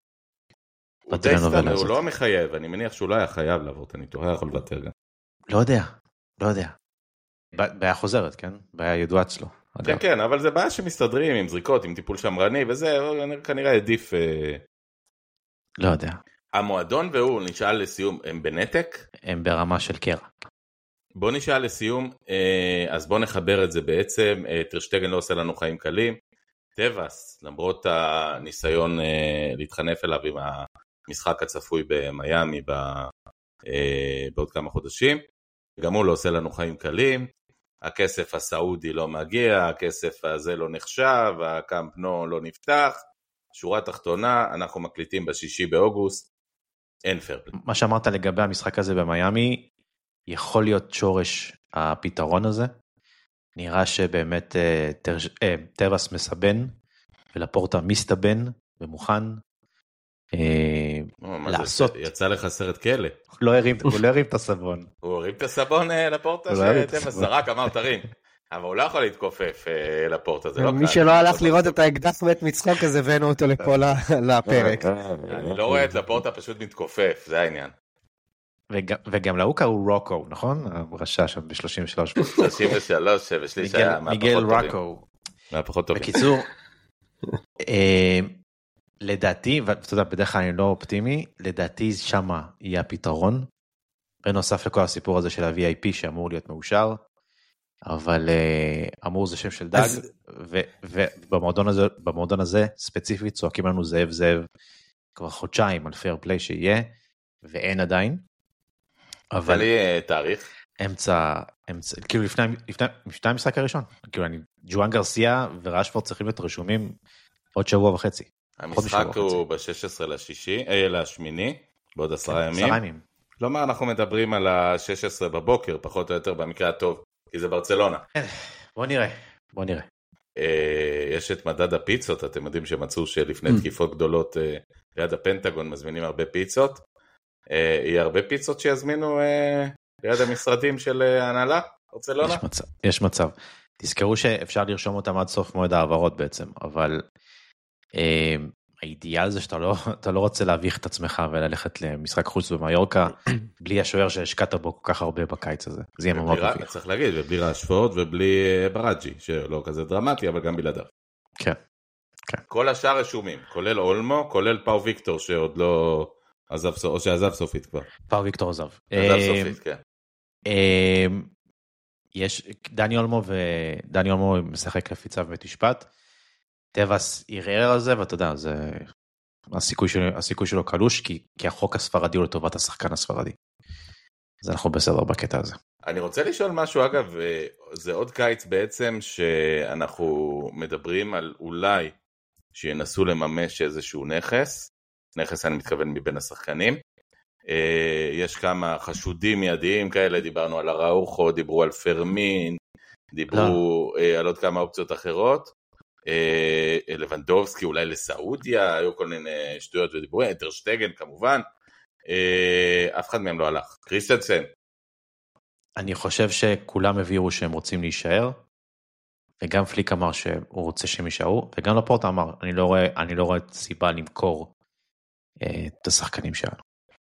הוא לא מחייב, אני מניח שהוא לא היה חייב לעבור את הניתוח, היה יכול לוותר גם. לא יודע. בעיה חוזרת, כן? בעיה ידועה אצלו. כן, אבל זה בעיה שמסתדרים עם זריקות, עם טיפול שמרני, וזה כנראה עדיף. לא יודע. המועדון והוא נשאל לסיום, הם בנתק? הם ברמה של קרע. בוא נשאל לסיום, אז בוא נחבר את זה בעצם, טרשטגן לא עושה לנו חיים קלים, טבעס, למרות הניסיון להתחנף אליו עם המשחק הצפוי במיימי בעוד כמה חודשים, גם הוא לא עושה לנו חיים קלים, הכסף הסעודי לא מגיע, הכסף הזה לא נחשב, הקאמפ נו לא נפתח, שורה תחתונה, אנחנו מקליטים ב6 באוגוסט, אין פייר. מה שאמרת לגבי המשחק הזה במיימי, יכול להיות שורש הפתרון הזה, נראה שבאמת טבעס מסבן, ולפורטה מסתבן ומוכן לעשות. יצא לך סרט כלא. הוא לא הרים את הסבון. הוא הרים את הסבון לפורטה שטבעס זרק, אמר תרים. אבל הוא לא יכול להתכופף לפורטה, זה לא קל. מי שלא הלך לראות את האקדח מת מצחוק, אז הבאנו אותו לפה לפרק. אני לא רואה את לפורטה פשוט מתכופף, זה העניין. וגם לאוקה הוא רוקו, נכון? הרשע שם ב-33. 33, ושליש היה מיגל רוקו. מהפחות טובים. בקיצור, לדעתי, ואתה יודע, בדרך כלל אני לא אופטימי, לדעתי שמה יהיה הפתרון, בנוסף לכל הסיפור הזה של ה-VIP שאמור להיות מאושר, אבל אמור זה שם של דג, ובמועדון הזה ספציפית צועקים לנו זאב כבר חודשיים על פייר פליי שיהיה, ואין עדיין. אבל יהיה תאריך? כאילו לפני המשחק הראשון, כאילו ג'ואן גרסיה וראשפורד צריכים להיות רשומים עוד שבוע וחצי. המשחק הוא ב-16 לשמיני, בעוד 10 ימים. כלומר, אנחנו מדברים על ה-16 בבוקר, פחות או יותר במקרה הטוב, כי זה ברצלונה. בוא נראה. יש את מדד הפיצות, אתם יודעים שמצאו שלפני תקיפות גדולות ליד הפנטגון מזמינים הרבה פיצות. יהיה הרבה פיצות שיזמינו ליד המשרדים של ההנהלה, ברצלונה? יש מצב. תזכרו שאפשר לרשום אותם עד סוף מועד העברות בעצם, אבל האידיאל זה שאתה לא רוצה להביך את עצמך וללכת למשחק חוץ במיורקה, בלי השוער שהשקעת בו כל כך הרבה בקיץ הזה. זה יהיה מאוד מביך. צריך להגיד, ובלי ראשפורד ובלי בראג'י, שלא כזה דרמטי, אבל גם בלעדיו. כן. כל השאר רשומים, כולל אולמו, כולל פאו ויקטור שעוד לא עזב, או שעזב סופית כבר. פאו ויקטור עזב. עזב סופית, כן. יש דני אולמו משחק רפיצה בבית משפט, טבעס ערער על זה, ואתה יודע, הסיכוי שלו קלוש, כי החוק הספרדי הוא לטובת השחקן הספרדי. אז אנחנו בסדר בקטע הזה. אני רוצה לשאול משהו, אגב, זה עוד קיץ בעצם, שאנחנו מדברים על אולי שינסו לממש איזשהו נכס אני מתכוון מבין השחקנים, יש כמה חשודים מיידיים כאלה, דיברנו על הראוחו, דיברו על פרמין, דיברו על עוד כמה אופציות אחרות, לבנדובסקי אולי לסעודיה, היו כל מיני שטויות ודיברו, טרשטגן כמובן, אף אחד מהם לא הלך. קריסטנסן. אני חושב שכולם הביאו שהם רוצים להישאר, וגם פליק אמר שהוא רוצה שהם יישארו, וגם לפורטה אמר, אני לא רואה סיבה למכור את השחקנים שלנו.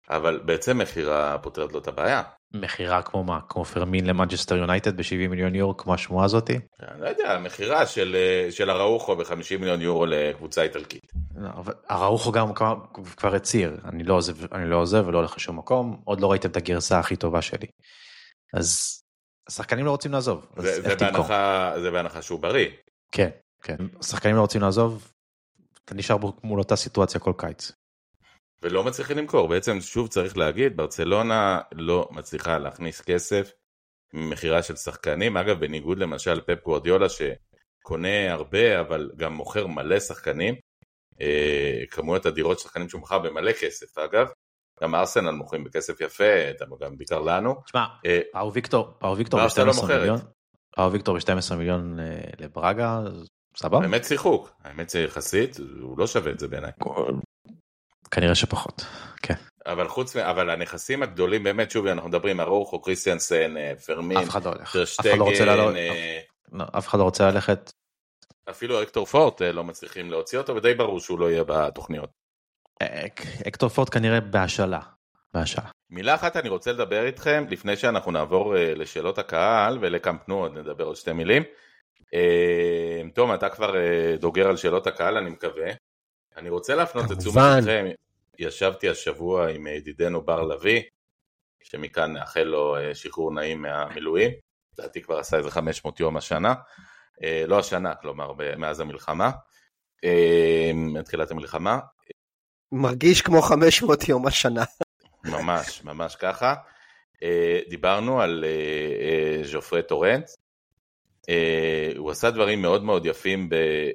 אבל בעצם מחירה פותרת לו את הבעיה. מחירה כמו מה? כמו פרמין למנצ'סטר יונייטד ב-70 מיליון יורו, כמו השמועה הזאתי? אני לא יודע, מחירה של אראוחו ב-50 מיליון יורו לקבוצה איטלקית. לא, אבל אראוחו גם כבר הצהיר, אני לא עוזב ולא הולך לשום מקום, עוד לא ראיתם את הגרסה הכי טובה שלי. אז השחקנים לא רוצים לעזוב. זה בהנחה שהוא בריא. כן, כן. השחקנים לא רוצים לעזוב, אתה נשאר מול אותה סיטואציה כל קיץ. ולא מצליחים למכור, בעצם שוב צריך להגיד, ברצלונה לא מצליחה להכניס כסף ממחירה של שחקנים, אגב בניגוד למשל פפ גוארדיולה שקונה הרבה אבל גם מוכר מלא שחקנים, כמויות אדירות שחקנים שהוא מוכר במלא כסף, אגב, גם ארסנל מוכרים בכסף יפה, גם בעיקר לנו. תשמע, פאו ויקטור ב-12 מיליון, פאו ויקטור ב-12 מיליון לברגה, סבבה? באמת שיחוק, האמת שיחסית, הוא לא שווה את זה בעיניי. כנראה שפחות, כן. אבל הנכסים הגדולים באמת, שוב, אנחנו מדברים, אראוחו, קריסטיאנסן, פרמין, אף אחד לא הולך. אף אחד לא רוצה ללכת. אפילו אקטור פורט לא מצליחים להוציא אותו, ודי ברור שהוא לא יהיה בתוכניות. אקטור פורט כנראה בהשאלה. מילה אחת אני רוצה לדבר איתכם, לפני שאנחנו נעבור לשאלות הקהל, ולקמפ נו עוד נדבר עוד שתי מילים. תום, אתה כבר דוגר על שאלות הקהל, אני מקווה. אני רוצה להפנות את תשומת לבכם, ישבתי השבוע עם ידידנו בר לוי, שמכאן נאחל לו שחרור נעים מהמילואים, לדעתי כבר עשה איזה 500 יום השנה, לא השנה, כלומר מאז המלחמה, מתחילת המלחמה. מרגיש כמו 500 יום השנה. ממש, ממש ככה. דיברנו על ז'ופרי טורנט, הוא עשה דברים מאוד מאוד יפים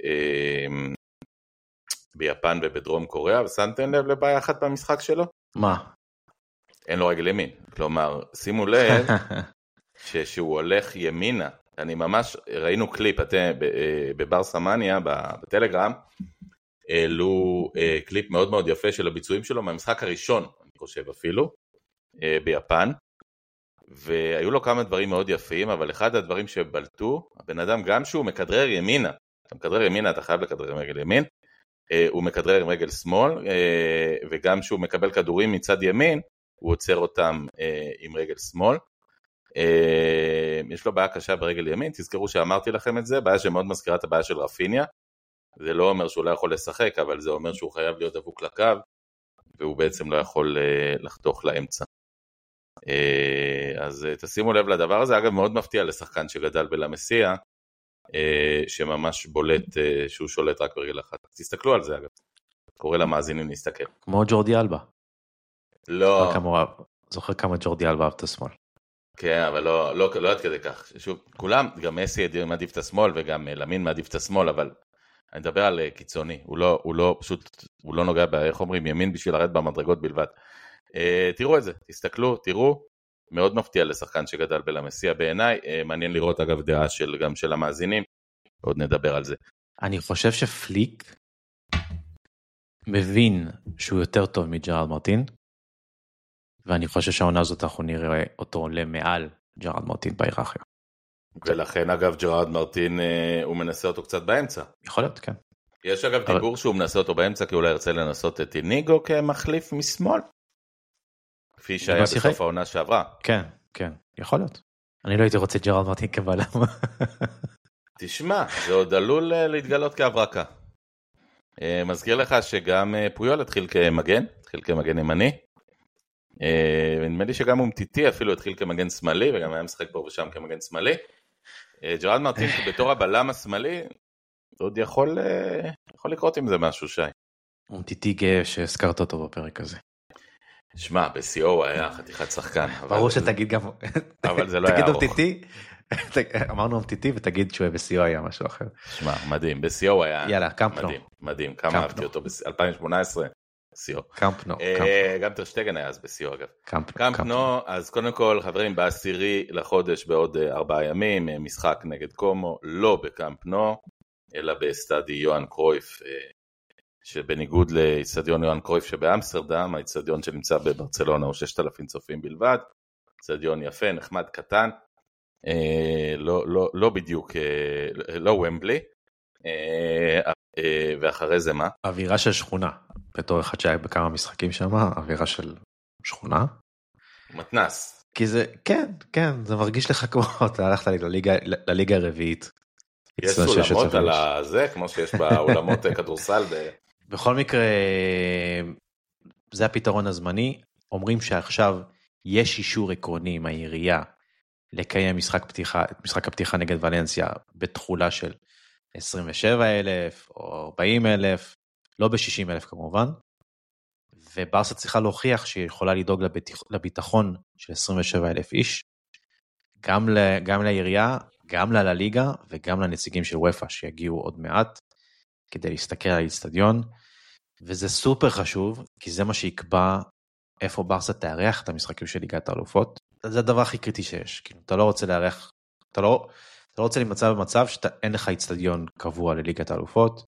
ביפן ובדרום קוריאה, ושמתם לב לבעיה אחת במשחק שלו? מה? אין לו רגל ימין, כלומר, שימו לב שהוא הולך ימינה, אני ממש, ראינו קליפ, בבר סמניה, בטלגרם, העלו קליפ מאוד מאוד יפה של הביצועים שלו, מהמשחק הראשון, אני חושב אפילו, ביפן, והיו לו כמה דברים מאוד יפים, אבל אחד הדברים שבלטו, הבן אדם גם שהוא מקדרר ימינה, אתה מקדרר ימינה, אתה חייב לקדרר עם רגל ימין, הוא מקדרר עם רגל שמאל, וגם שהוא מקבל כדורים מצד ימין, הוא עוצר אותם עם רגל שמאל. יש לו בעיה קשה ברגל ימין, תזכרו שאמרתי לכם את זה, בעיה שמאוד מזכירה את הבעיה של רפיניה, זה לא אומר שהוא לא יכול לשחק, אבל זה אומר שהוא חייב להיות דבוק לקו, והוא בעצם לא יכול לחתוך לאמצע. אז תשימו לב לדבר הזה, אגב מאוד מפתיע לשחקן שגדל בלמסיה, שממש בולט שהוא שולט רק ברגל אחת. תסתכלו על זה אגב, קורא למאזינים להסתכל. כמו ג'ורדי אלבה. לא. זוכר כמה ג'ורדי אלבה אהב את השמאל. כן, אבל לא עד כדי כך. שוב, כולם, גם מסי מעדיף את השמאל, וגם למין מעדיף את השמאל, אבל אני מדבר על קיצוני. הוא לא נוגע איך אומרים, ימין בשביל לרדת במדרגות בלבד. תראו את זה, תסתכלו, תראו. מאוד מפתיע לשחקן שגדל בלמסיה בעיניי, מעניין לראות אגב דעה גם של המאזינים, עוד נדבר על זה. אני חושב שפליק מבין שהוא יותר טוב מג'רארד מרטין, ואני חושב שהעונה הזאת אנחנו נראה אותו עולה מעל ג'רארד מרטין בהיררכיה. ולכן אגב ג'רארד מרטין הוא מנסה אותו קצת באמצע. יכול להיות, כן. יש אגב דיבור שהוא מנסה אותו באמצע, כי אולי ירצה לנסות את איניגו כמחליף משמאל. כפי שהיה בסוף העונה שעברה. כן, כן, יכול להיות. אני לא הייתי רוצה ג'רארד מרטין כבלם. תשמע, זה עוד עלול להתגלות כהברקה. מזכיר לך שגם פויול התחיל כמגן ימני. ונדמה לי שגם אומטיטי אפילו התחיל כמגן שמאלי, וגם היה משחק פה ושם כמגן שמאלי. ג'רארד מרטין בתור הבלם השמאלי, עוד יכול לקרות עם זה משהו, שי. אומטיטי גאה שהזכרת אותו בפרק הזה. שמע, בסיו היה חתיכת שחקן. ברור שתגיד גם... אבל זה לא היה ארוך. אמרנו אומטיטי ותגיד שהוא בסיו היה משהו אחר. שמע, מדהים, בסיו היה... יאללה, קמפנו. מדהים, כמה אהבתי אותו ב-2018, סיו. קמפנו. גם טרשטגן היה אז בסיו אגב. קמפנו. אז קודם כל, חברים, ב10 לחודש בעוד 4 ימים, משחק נגד קומו, לא בקמפנו, אלא באסטדי יוהאן קרויף, שבניגוד לאצטדיון יוהאן קרויף שבאמסטרדם, האצטדיון שנמצא בברצלונה הוא 6,000 צופים בלבד, אצטדיון יפה, נחמד, קטן, לא בדיוק, לא ומבלי, ואחרי זה מה? אווירה של שכונה, בתור אחד שהיה בכמה משחקים שם, אווירה של שכונה. מתנס. כי זה, כן, זה מרגיש לך כמו, אתה הלכת לליגה הרביעית. יש סולמות על זה, כמו שיש באולמות כדורסל. בכל מקרה, זה הפתרון הזמני. אומרים שעכשיו יש אישור עקרוני מהעירייה לקיים משחק הפתיחה נגד ולנסיה בתחולה של 27,000 או 40,000, לא ב-60,000 כמובן, וברסה צריכה להוכיח שהיא יכולה לדאוג לביטחון של 27,000 איש, גם לעירייה, גם לליגה וגם לנציגים של וופא שיגיעו עוד מעט, כדי להסתכל על האצטדיון, וזה סופר חשוב, כי זה מה שיקבע איפה ברסה תארח את המשחקים של ליגת האלופות. זה הדבר הכי קריטי שיש, כאילו, אתה לא רוצה לארח, אתה לא רוצה להימצא במצב שאין לך אצטדיון קבוע לליגת האלופות,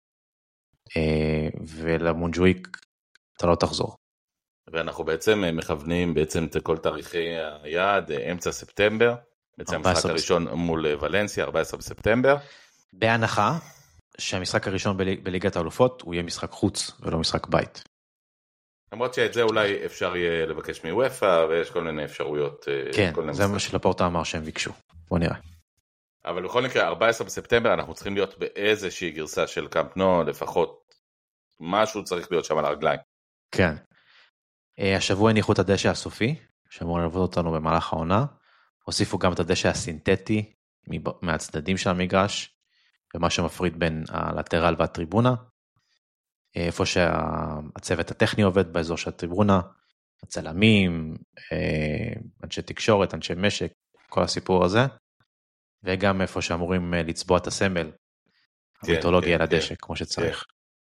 ולמונג'וויק אתה לא תחזור. ואנחנו בעצם מכוונים בעצם את כל תאריכי היעד, אמצע ספטמבר, בעצם המשחק הראשון מול ולנסיה, 14 בספטמבר. בהנחה שהמשחק הראשון בליגת האלופות הוא יהיה משחק חוץ ולא משחק בית. למרות שאת זה אולי אפשר יהיה לבקש מוופא, ויש כל מיני אפשרויות. כן, זה מה שלפורטה אמר שהם ביקשו. בוא נראה. אבל בכל מקרה, 14 בספטמבר אנחנו צריכים להיות באיזושהי גרסה של קאמפ נו, לפחות משהו צריך להיות שם על הרגליים. כן. השבוע הניחו את הדשא הסופי, שאמור ללוות אותנו במהלך העונה. הוסיפו גם את הדשא הסינתטי מהצדדים של המגרש, ומה שמפריד בין הלטרל והטריבונה. איפה שהצוות הטכני עובד באזור של הטריבונה, הצלמים, אנשי תקשורת, אנשי משק, כל הסיפור הזה. וגם איפה שאמורים לצבוע את הסמל, המיתולוגי על הדשא, כמו שצריך.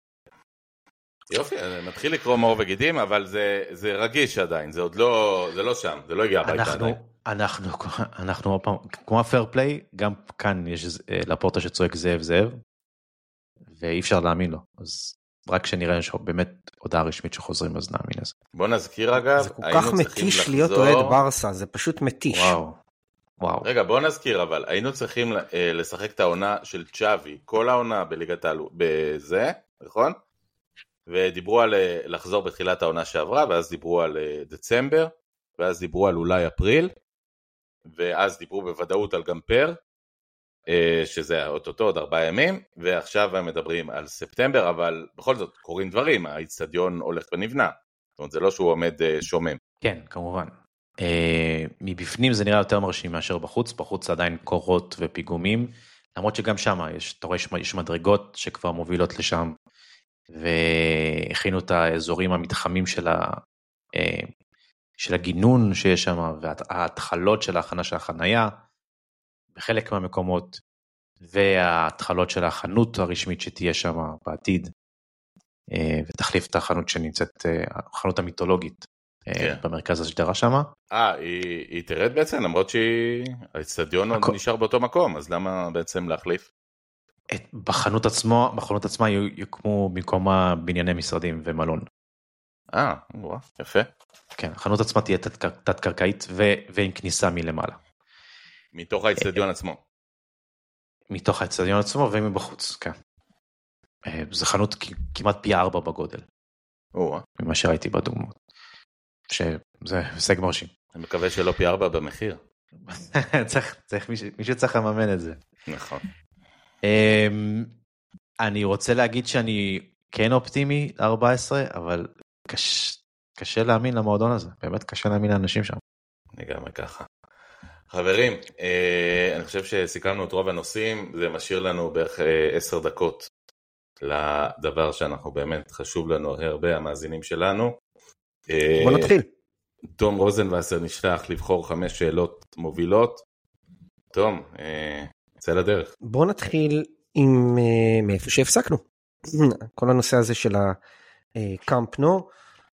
יופי, מתחיל לקרוא מאור וגידים, אבל זה רגיש עדיין, זה עוד לא שם, זה לא הגיע הביתה עדיין. אנחנו כמו הפייר פליי, גם כאן יש לפורטה שצועק זאב זאב, ואי אפשר להאמין לו, אז רק שנראה שבאמת הודעה רשמית שחוזרים, אז נאמין לזה. בוא נזכיר אגב, זה כל כך מתיש להיות אוהד ברסה, זה פשוט מתיש. וואו. רגע, בוא נזכיר אבל, היינו צריכים לשחק את העונה של צ'אבי, כל העונה בליגת העלו, בזה, נכון? ודיברו על לחזור בתחילת העונה שעברה, ואז דיברו על דצמבר, ואז דיברו על אולי אפריל, ואז דיברו בוודאות על גמפר, שזה אותו עוד 4 ימים, ועכשיו הם מדברים על ספטמבר, אבל בכל זאת קורים דברים, האצטדיון הולך ונבנה, זאת אומרת זה לא שהוא עומד שומם. כן, כמובן. מבפנים זה נראה יותר מרשים מאשר בחוץ עדיין קורות ופיגומים, למרות שגם שם אתה רואה יש מדרגות שכבר מובילות לשם, והכינו את האזורים המתחמים של הגינון שיש שם, וההתחלות של ההכנה של החנייה, בחלק מהמקומות, וההתחלות של החנות הרשמית שתהיה שם בעתיד, ותחליף את החנות שנמצאת, החנות המיתולוגית, במרכז השדרה שם. היא תרד בעצם, למרות שהאצטדיון עוד נשאר באותו מקום, אז למה בעצם להחליף? בחנות עצמה יוקמו במקום בנייני משרדים ומלון. יפה. כן, החנות עצמה תהיה תת-קרקעית ועם כניסה מלמעלה. מתוך האצטדיון עצמו. מתוך האצטדיון עצמו ומבחוץ, כן. זה חנות כמעט פי 4 בגודל. ממה שראיתי בדוגמאות. שזה הישג מרשים. אני מקווה שלא פי 4 במחיר. מישהו צריך לממן את זה. נכון. אני רוצה להגיד שאני כן אופטימי 14, אבל קשה להאמין למועדון הזה, באמת קשה להאמין לאנשים שם. לגמרי ככה. חברים, אני חושב שסיכמנו את רוב הנושאים, זה משאיר לנו בערך 10 דקות לדבר שאנחנו באמת חשוב לנו הרבה, המאזינים שלנו. בוא נתחיל. תום רוזנווסר נשלח לבחור 5 שאלות מובילות. תום, צא לדרך. בוא נתחיל עם מאיפה שהפסקנו. כל הנושא הזה של הקאמפ נו.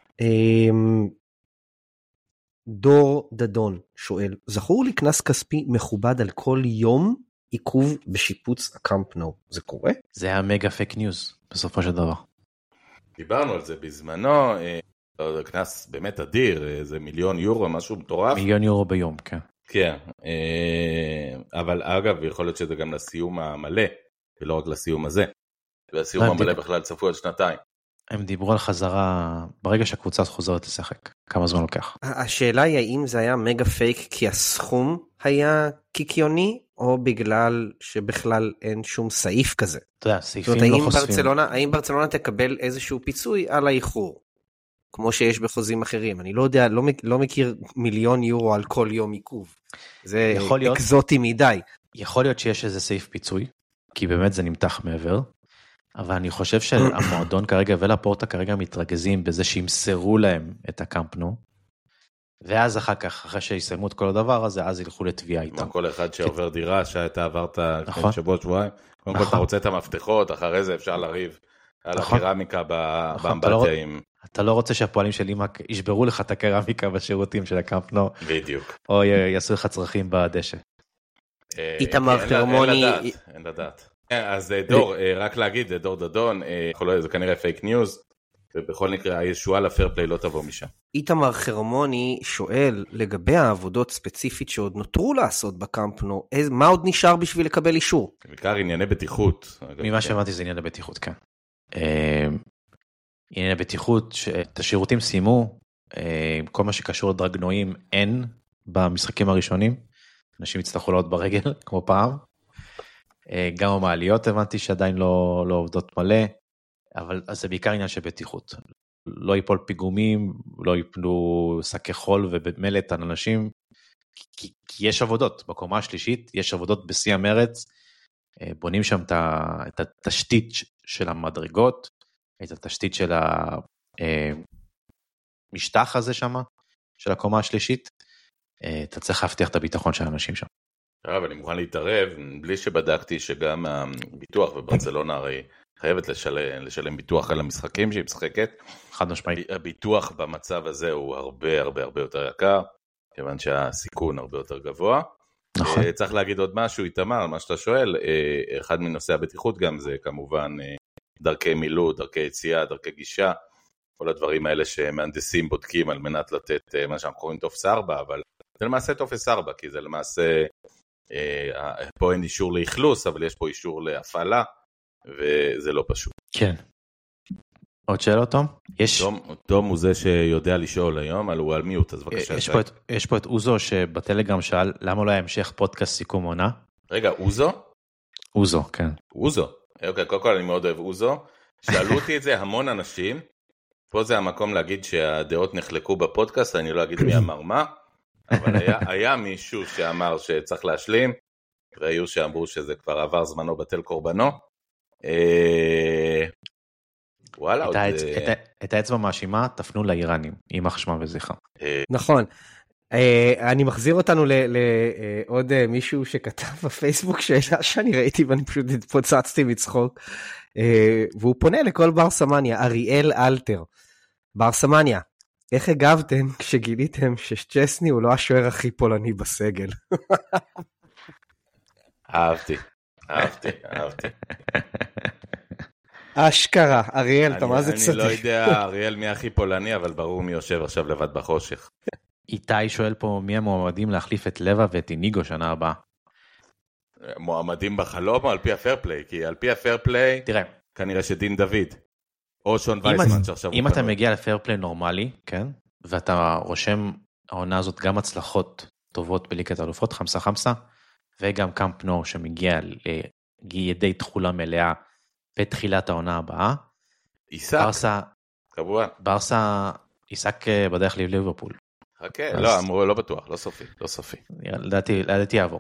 דור דדון שואל, זכור לי קנס כספי מכובד על כל יום עיכוב בשיפוץ הקאמפ נו. זה קורה? זה היה מגה פייק ניוז בסופו של דבר. דיברנו על זה בזמנו, קנס באמת אדיר, זה 1,000,000 יורו, משהו מטורף. 1,000,000 יורו ביום, כן. כן, אבל אגב, יכול להיות שזה גם לסיום המלא, ולא רק לסיום הזה. והסיום המלא בכלל צפוי עוד 2 שנתיים. הם דיברו על חזרה, ברגע שהקבוצה חוזרת לשחק, כמה זמן לוקח? השאלה היא האם זה היה מגה פייק כי הסכום היה קיקיוני, או בגלל שבכלל אין שום סעיף כזה. אתה יודע, סעיפים לא חושפים. האם ברצלונה תקבל איזשהו פיצוי על האיחור, כמו שיש בחוזים אחרים? אני לא יודע, לא מכיר מיליון יורו על כל יום עיכוב. זה אקזוטי מדי. יכול להיות שיש איזה סעיף פיצוי, כי באמת זה נמתח מעבר, אבל אני חושב שהמועדון כרגע ולפורטה כרגע מתרגזים בזה שימסרו להם את הקמפנו, ואז אחר כך, אחרי שיסיימו את כל הדבר הזה, אז ילכו לתביעה איתם. כל אחד שעובר דירה, שאתה עברת שבוע, שבועיים, קודם כל אתה רוצה את המפתחות, אחרי זה אפשר לריב על הקרמיקה באמבטיה. אתה לא רוצה שהפועלים של אימאק ישברו לך את הקרמיקה בשירותים של הקמפנו, בדיוק. או יעשו לך צרכים בדשא. איתמר חרמוני... אין לדעת. אז דור, רק להגיד, דור דדון, זה כנראה פייק ניוז, ובכל מקרה הישועה לפייר פליי לא תבוא משם. איתמר חרמוני שואל לגבי העבודות ספציפית שעוד נותרו לעשות בקמפנו, מה עוד נשאר בשביל לקבל אישור? בעיקר ענייני בטיחות. ממה שהבנתי זה ענייני בטיחות, כן. ענייני בטיחות, את השירותים סיימו, כל מה שקשור לדרגנועים אין בממשחקים הראשונים, אנשים יצטרכו לעוד ברגל, כמו פעם. גם המעליות הבנתי שעדיין לא עובדות מלא, אבל זה בעיקר עניין של בטיחות. לא ייפול פיגומים, לא ייפלו שקי חול ובמלט על אנשים, כי יש עבודות, בקומה השלישית יש עבודות בשיא המרץ, בונים שם את התשתית של המדרגות, את התשתית של המשטח הזה שם, של הקומה השלישית, אתה צריך להבטיח את הביטחון של האנשים שם. אבל אני מוכן להתערב, בלי שבדקתי שגם הביטוח בברצלונה הרי חייבת לשלם ביטוח על המשחקים שהיא משחקת. חד משמעית. הביטוח במצב הזה הוא הרבה הרבה הרבה יותר יקר, כיוון שהסיכון הרבה יותר גבוה. נכון. צריך להגיד עוד משהו, איתמר, מה שאתה שואל, אחד מנושאי הבטיחות גם זה כמובן דרכי מילוט, דרכי יציאה, דרכי גישה, כל הדברים האלה שמהנדסים בודקים על מנת לתת מה שאנחנו קוראים טופס 4, אבל זה למעשה טופס 4, כי זה למעשה, פה אין אישור לאכלוס, אבל יש פה אישור להפעלה, וזה לא פשוט. כן. עוד שאלות, תום? תום הוא זה שיודע לשאול היום, אבל הוא על מיוט, אז בבקשה. יש פה את אוזו שבטלגרם שאל, למה לא היה המשך פודקאסט סיכום עונה? רגע, אוזו? אוזו, כן. אוזו. אוקיי, קודם כל אני מאוד אוהב אוזו. שאלו אותי את זה המון אנשים, פה זה המקום להגיד שהדעות נחלקו בפודקאסט, אני לא אגיד מי אמר מה, אבל היה מישהו שאמר שצריך להשלים, והיו שאמרו שזה כבר עבר זמנו בטל קורבנו. וואלה, את האצבע מאשימה תפנו לאיראנים, עם החשמל וזכר. נכון. אני מחזיר אותנו לעוד מישהו שכתב בפייסבוק שאלה שאני ראיתי ואני פשוט התפוצצתי מצחוק, והוא פונה לכל בר סמניה, אריאל אלתר. בר סמניה, איך הגבתם כשגיליתם שצ'סני הוא לא השוער הכי פולני בסגל? אהבתי. אשכרה, אריאל, אתה מה זה צודק? אני לא יודע, אריאל מי הכי פולני, אבל ברור מי יושב עכשיו לבד בחושך. איתי שואל פה מי המועמדים להחליף את לבה ואת איניגו שנה הבאה. מועמדים בחלום או על פי הפייר פליי? כי על פי הפייר פליי, תראה, כנראה שדין דוד, או שון וייסמן שעכשיו הוא אם אתה מגיע לפייר פליי נורמלי, כן? ואתה רושם העונה הזאת גם הצלחות טובות בליגת האלופות, חמסה, וגם קאמפ נו שמגיע לידי תחולה מלאה בתחילת העונה הבאה. ברסה עיסק בדרך ליברפול. חכה, לא, אמרו לא בטוח, לא סופי. לדעתי יעבור.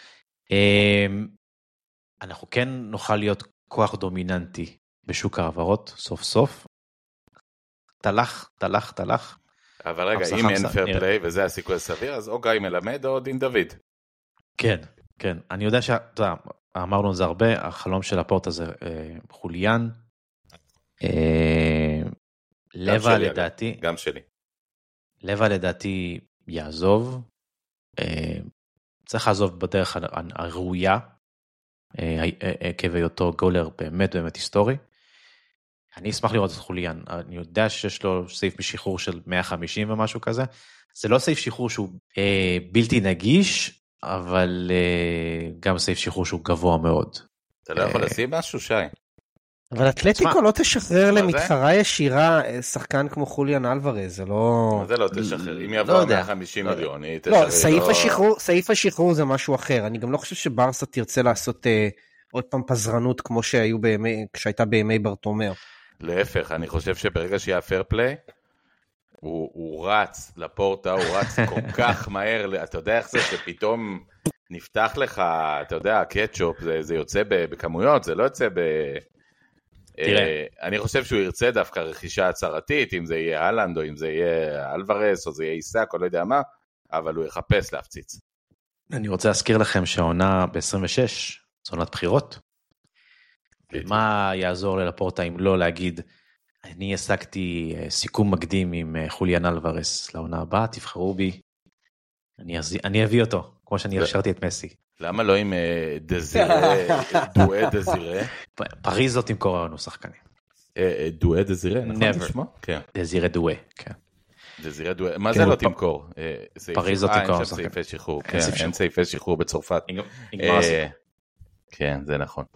אנחנו כן נוכל להיות כוח דומיננטי בשוק העברות, סוף סוף. תלך. אבל רגע, אם אין פייר פליי וזה הסיכוי הסביר, אז או גיא מלמד או דין דוד. כן. אני יודע אמרנו את זה הרבה, החלום של הפורט הזה חוליאן. לבה לדעתי. גם שלי. לבה לדעתי יעזוב. צריך לעזוב בדרך הראויה. עקב היותו גולר באמת היסטורי. אני אשמח לראות את חוליאן. אני יודע שיש לו סעיף בשחרור של 150 ומשהו כזה. זה לא סעיף שחרור שהוא בלתי נגיש, אבל גם סעיף שחרור שהוא גבוה מאוד. אתה לא יכול לשים משהו, שי? אבל אתלטיקו לא תשחרר למתחרה ישירה שחקן כמו חוליאן אלוורז, זה לא... זה לא תשחרר, אם יבוא 150 מיליון, היא תשחרר. לא, סעיף השחרור זה משהו אחר, אני גם לא חושב שברסה תרצה לעשות עוד פעם פזרנות כמו שהייתה בימי ברטומאו. להפך, אני חושב שברגע שיהיה פייר פליי, הוא רץ לפורטה, הוא רץ כל כך מהר, אתה יודע איך זה שפתאום נפתח לך, אתה יודע, קטשופ, זה יוצא בכמויות, זה לא יוצא אני חושב שהוא ירצה דווקא רכישה הצהרתית, אם זה יהיה הלנד, או אם זה יהיה אלוורס, או זה יהיה איסק, או לא יודע מה, אבל הוא יחפש להפציץ. אני רוצה להזכיר לכם שהעונה ב-26, זו עונת בחירות. מה יעזור ללפורטה אם לא להגיד, אני השגתי סיכום מקדים עם חוליאן אלוורס לעונה הבאה, תבחרו בי, אני אביא אותו, כמו שאני השארתי את מסי. למה לא עם דזירה, דואה דזירה? פריז לא תמכור לנו שחקנים. דואה דזירה, נכון לשמו? כן. דזירה דואה, כן. דזירה דואה, מה זה לא תמכור? פריז לא תמכור. אין סעיפי שחרור, אין סעיפי שחרור בצרפת. כן, זה נכון.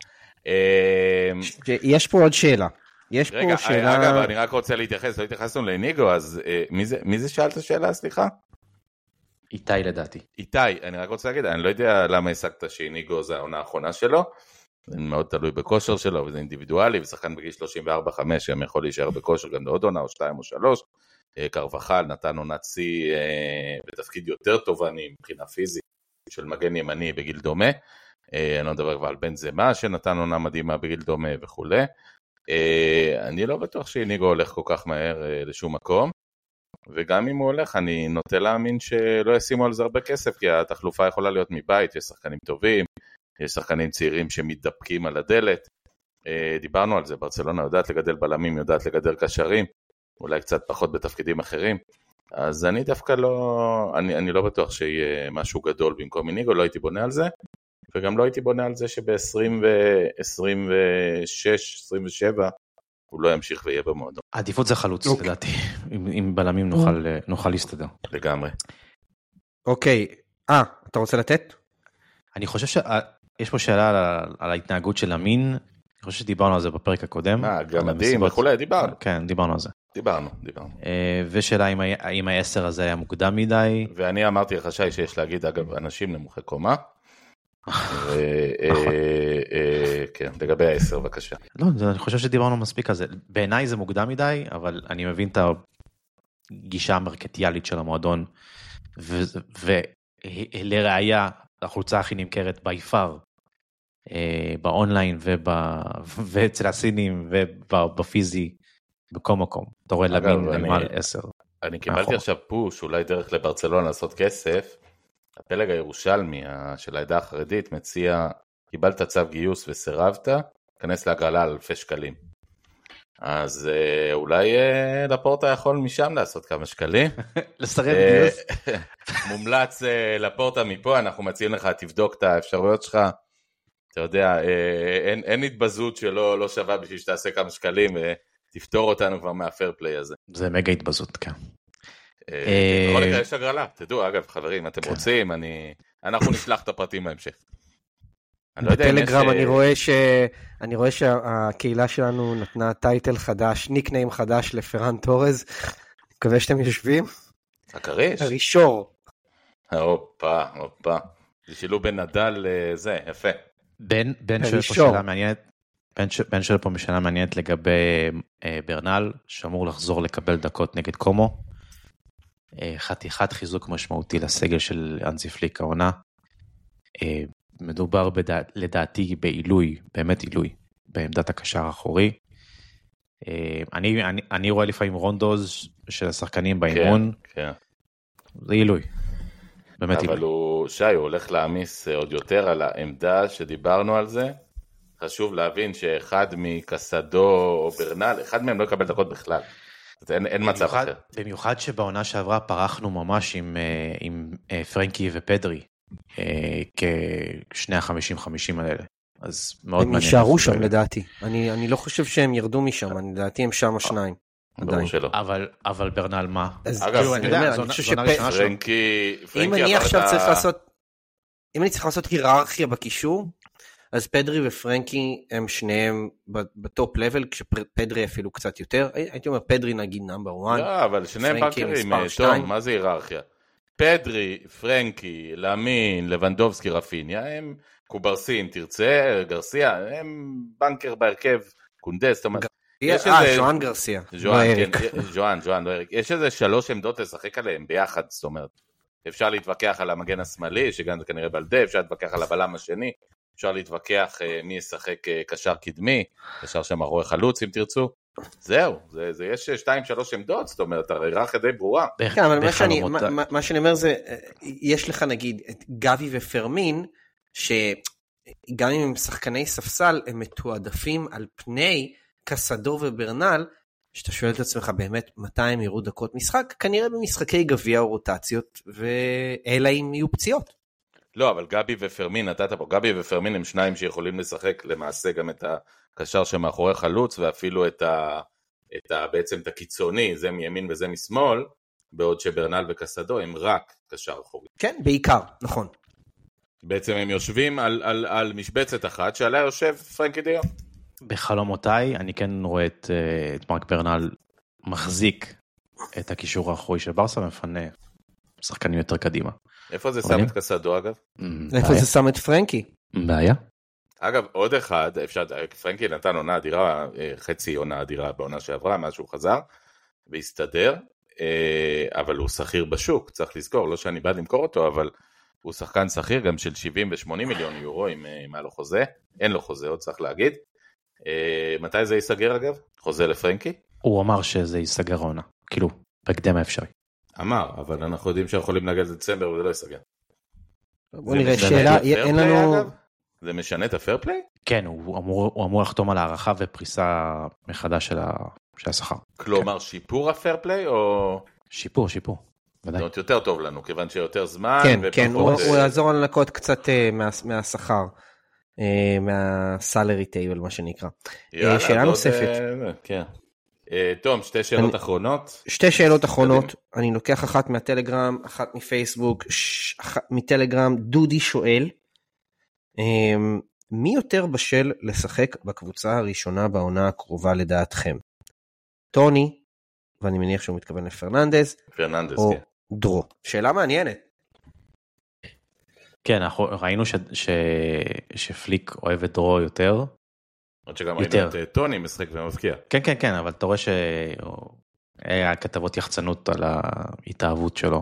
יש פה עוד שאלה. רגע, אגב, אני רק רוצה להתייחס, לא התייחסנו לאיניגו, אז מי זה שאלת השאלה, סליחה? איתי לדעתי. איתי, אני רק רוצה להגיד, אני לא יודע למה השגת שאיניגו זה העונה האחרונה שלו, זה מאוד תלוי בכושר שלו, וזה אינדיבידואלי, ושחקן בגיל 34-5 גם יכול להישאר בכושר גם לעוד עונה, או 2 או 3, קרבחל נתן עונת שיא בתפקיד יותר תובעני מבחינה פיזית, של מגן ימני בגיל דומה, אני לא מדבר כבר על בן זמה, שנתן עונה מדהימה בגיל דומה וכו'. אני לא בטוח שאיניגו הולך כל כך מהר לשום מקום, וגם אם הוא הולך, אני נוטה להאמין שלא ישימו על זה הרבה כסף, כי התחלופה יכולה להיות מבית, יש שחקנים טובים, יש שחקנים צעירים שמתדפקים על הדלת, דיברנו על זה, ברצלונה יודעת לגדל בלמים, יודעת לגדל קשרים, אולי קצת פחות בתפקידים אחרים, אז אני דווקא לא, אני לא בטוח שיהיה משהו גדול במקום איניגו, לא הייתי בונה על זה, וגם לא הייתי בונה על זה שב-2026-2027, הוא לא ימשיך ויהיה במועדון. העדיפות זה חלוץ, לדעתי. עם בלמים נוכל להסתדר. לגמרי. אוקיי. אתה רוצה לתת? אני חושב שיש פה שאלה על ההתנהגות של אמין. אני חושב שדיברנו על זה בפרק הקודם. גמדים וכולי, דיברנו. כן, דיברנו על זה. דיברנו. ושאלה האם ה-10 הזה היה מוקדם מדי. ואני אמרתי לך שי שיש להגיד, אגב, אנשים נמוכי קומה. כן, לגבי 10 בבקשה. לא, אני חושב שדיברנו מספיק על זה. בעיניי זה מוקדם מדי, אבל אני מבין את הגישה המרקטיאלית של המועדון, ולראיה, החולצה הכי נמכרת ביפר, באונליין ואצל הסינים ובפיזי, בכל מקום. אתה רואה למין נמל 10. אני קיבלתי עכשיו פוש, אולי דרך לברצלונה לעשות כסף, הפלג הירושלמי של העדה החרדית מציע, קיבלת צו גיוס וסירבת, כנס להגרלה על אלפי שקלים. אז אולי לפורטה יכול משם לעשות כמה שקלים. לסרב גיוס. מומלץ לפורטה מפה, אנחנו מציעים לך, תבדוק את האפשרויות שלך. אתה יודע, אין התבזות שלא לא שווה בשביל שתעשה כמה שקלים, ותפתור אותנו כבר מהפייר פליי הזה. זה מגה התבזות, כן. בכל מקרה יש הגרלה, תדעו, אגב חברים, אתם רוצים, אנחנו נשלח את הפרטים בהמשך. בטלגרם אני רואה שהקהילה שלנו נתנה טייטל חדש, ניקניים חדש לפרן טורז, מקווה שאתם יושבים. הקריש? הרישור. הופה, זה שילוב בין נדל לזה, יפה. בן שואל פה שאלה מעניינת, בן שואל פה שאלה מעניינת לגבי ברנל, שאמור לחזור לקבל דקות נגד קומו. חתיכת חיזוק משמעותי לסגל של אנסי פליק העונה. מדובר לדעתי בעילוי, באמת עילוי, בעמדת הקשר האחורי. אני רואה לפעמים רונדוז של השחקנים באימון. כן. זה עילוי. באמת עילוי. אבל שי, הוא הולך להעמיס עוד יותר על העמדה שדיברנו על זה. חשוב להבין שאחד מקסדו או ברנל, אחד מהם לא יקבל דקות בכלל. אין מצב אחר. במיוחד שבעונה שעברה פרחנו ממש עם פרנקי ופדרי, כשני ה-50-50 האלה. אז מאוד מעניין. הם נשארו שם לדעתי. אני לא חושב שהם ירדו משם, לדעתי הם שם השניים. ברור שלא. אבל ברנל מה? אגב, אני חושב אם אני עכשיו צריך לעשות היררכיה בקישור, אז פדרי ופרנקי הם שניהם בטופ לבל, כשפדרי אפילו קצת יותר, הייתי אומר פדרי נגיד נאמבר 1. לא, אבל שניהם בנקרים, תום, מה זה היררכיה? פדרי, פרנקי, למין, לבנדובסקי, רפיניה, הם קוברסין, תרצה, גרסיה, הם בנקר בהרכב, קונדס, זאת אומרת, ז'ואן גרסיה. ז'ואן, לא אריק. יש איזה 3 עמדות לשחק עליהם ביחד, זאת אומרת, אפשר להתווכח על המגן השמאלי, שגם זה כנראה בלדה, אפשר להתווכח על הבלם השני, אפשר להתווכח מי ישחק קשר קדמי, קשר שם אחורי חלוץ אם תרצו, זהו, יש 2-3 עמדות, זאת אומרת, ההיררכיה די ברורה. כן, אבל מה שאני אומר זה, יש לך נגיד את גבי ופרמין, שגם אם הם שחקני ספסל, הם מתועדפים על פני קסדור וברנל, שאתה שואל את עצמך באמת מתי הם יראו דקות משחק, כנראה במשחקי גביע או רוטציות, ואלה אם יהיו פציעות. לא, אבל גבי ופרמין, נתת פה, גבי ופרמין הם שניים שיכולים לשחק למעשה גם את הקשר שמאחורי חלוץ, ואפילו בעצם את הקיצוני, זה מימין וזה משמאל, בעוד שברנל וקסדו הם רק קשר אחורי. כן, בעיקר, נכון. בעצם הם יושבים על משבצת אחת, שעליה יושב פרנקי דיון. בחלומותיי, אני כן רואה את מרק ברנל מחזיק את הקישור האחורי של ברסה, ומפנה שחקנים יותר קדימה. איפה זה שם את קסדו אגב? איפה זה שם את פרנקי? בעיה. אגב, עוד אחד, פרנקי נתן עונה אדירה, חצי עונה אדירה בעונה שעברה, מאז שהוא חזר, והסתדר, אבל הוא שכיר בשוק, צריך לזכור, לא שאני בא למכור אותו, אבל הוא שחקן שכיר גם של 70 ו-80 מיליון יורו, אם היה לו חוזה, אין לו חוזה, עוד צריך להגיד. מתי זה ייסגר אגב? חוזה לפרנקי? הוא אמר שזה ייסגר עונה, כאילו, בהקדם האפשרי. אמר, אבל אנחנו יודעים שיכולים להגיע לדצמבר וזה לא ייסגר. בוא נראה, שאלה, אין לנו... זה משנה את הפייר פליי? כן, הוא אמור לחתום על הערכה ופריסה מחדש של השכר. כלומר, שיפור הפייר פליי או... שיפור, ודאי. זאת יותר טוב לנו, כיוון שיותר זמן... כן, הוא יעזור לנקות קצת מהשכר, מהסלרי טייבל, מה שנקרא. שאלה נוספת. כן. תום, 2 שאלות אחרונות. 2 שאלות אחרונות, אני לוקח אחת מהטלגרם, אחת מפייסבוק, מטלגרם, דודי שואל, מי יותר בשל לשחק בקבוצה הראשונה בעונה הקרובה לדעתכם? טוני, ואני מניח שהוא מתכוון לפרננדז, או כן. דרו. שאלה מעניינת. כן, ראינו שפליק אוהב את דרו יותר. עוד שגם ראינו את טוני משחק ומבקיע. כן, אבל אתה רואה שהיה כתבות יחצנות על ההתאהבות שלו.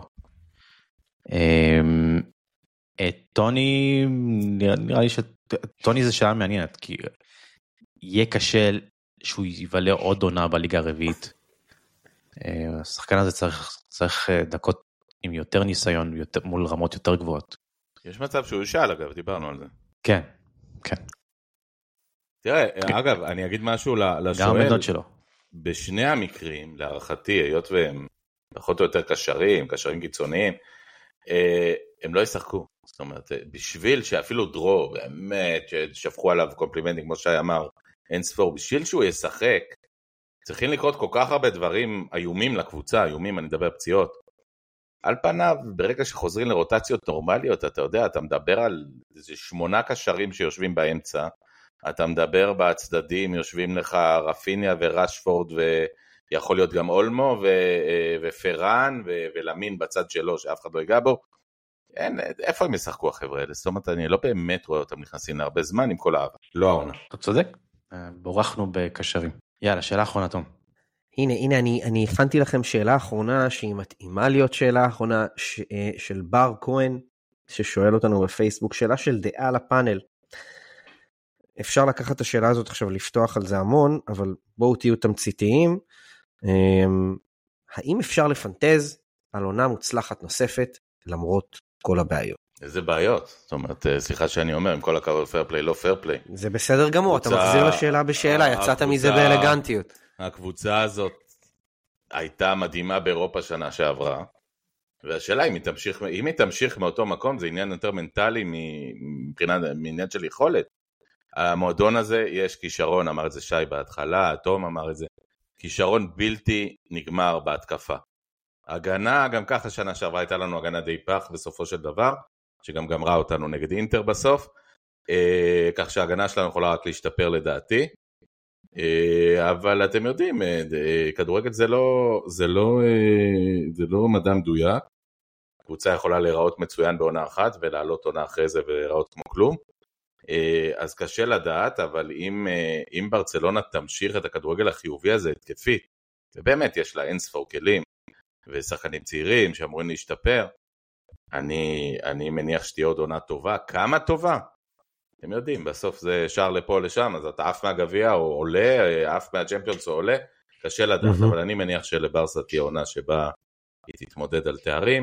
טוני, נראה לי שטוני זה שאלה מעניינת, כי יהיה קשה שהוא יבלה עוד עונה בליגה הרביעית. השחקן הזה צריך דקות עם יותר ניסיון, מול רמות יותר גבוהות. יש מצב שהוא ישאל אגב, דיברנו על זה. כן. תראה, אגב, אני אגיד משהו לשואל. גם המדות שלו. בשני המקרים, להערכתי, היות והם פחות או יותר קשרים קיצוניים, הם לא ישחקו. זאת אומרת, בשביל שאפילו דרו, באמת, ששפכו עליו קומפלימנטים, כמו שי אמר, אין ספור, בשביל שהוא ישחק, צריכים לקרות כל כך הרבה דברים איומים לקבוצה, איומים, אני מדבר פציעות. על פניו, ברגע שחוזרים לרוטציות נורמליות, אתה יודע, אתה מדבר על 8 קשרים שיושבים באמצע, אתה מדבר בצדדים, יושבים לך רפיניה ורשפורד, ויכול להיות גם אולמו, ופרן, ולמין בצד שלו, שאף אחד לא ייגע בו. איפה הם ישחקו החבר'ה האלה? זאת אומרת, אני לא באמת רואה אותם נכנסים להרבה זמן עם כל האהבה. לא העונה. אתה צודק, בורחנו בקשרים. יאללה, שאלה אחרונה, תום. הנה, אני הכנתי לכם שאלה אחרונה, שהיא מתאימה להיות שאלה אחרונה, של בר כהן, ששואל אותנו בפייסבוק, שאלה של דעה לפאנל. אפשר לקחת את השאלה הזאת עכשיו, לפתוח על זה המון, אבל בואו תהיו תמציתיים. האם אפשר לפנטז על עונה מוצלחת נוספת, למרות כל הבעיות? איזה בעיות? זאת אומרת, סליחה שאני אומר, עם כל הכבוד פייר פליי, לא פייר פליי. זה בסדר גמור, אתה מחזיר לשאלה בשאלה, יצאת מזה באלגנטיות. הקבוצה הזאת הייתה מדהימה באירופה שנה שעברה, והשאלה אם היא תמשיך מאותו מקום, זה עניין יותר מנטלי מעניין של יכולת. המועדון הזה יש כישרון, אמר את זה שי בהתחלה, תום אמר את זה, כישרון בלתי נגמר בהתקפה. הגנה, גם ככה שנה שעברה הייתה לנו הגנה די פח בסופו של דבר, שגם גמרה אותנו נגד אינטר בסוף, כך שההגנה שלנו יכולה רק להשתפר לדעתי, אבל אתם יודעים, כדורגל זה לא מדע מדויק, קבוצה יכולה להיראות מצוין בעונה אחת, ולעלות עונה אחרי זה ולהיראות כמו כלום, אז קשה לדעת, אבל אם ברצלונה תמשיך את הכדורגל החיובי הזה התקפית, ובאמת יש לה אין ספור כלים, ושחקנים צעירים שאמורים להשתפר, אני מניח שתהיה עוד עונה טובה. כמה טובה? אתם יודעים, בסוף זה שער לפה או לשם, אז אתה עף מהגביע או עולה, עף מהצ'מפיונס או עולה, קשה לדעת, אבל אני מניח שלברסה תהיה עונה שבה היא תתמודד על תארים,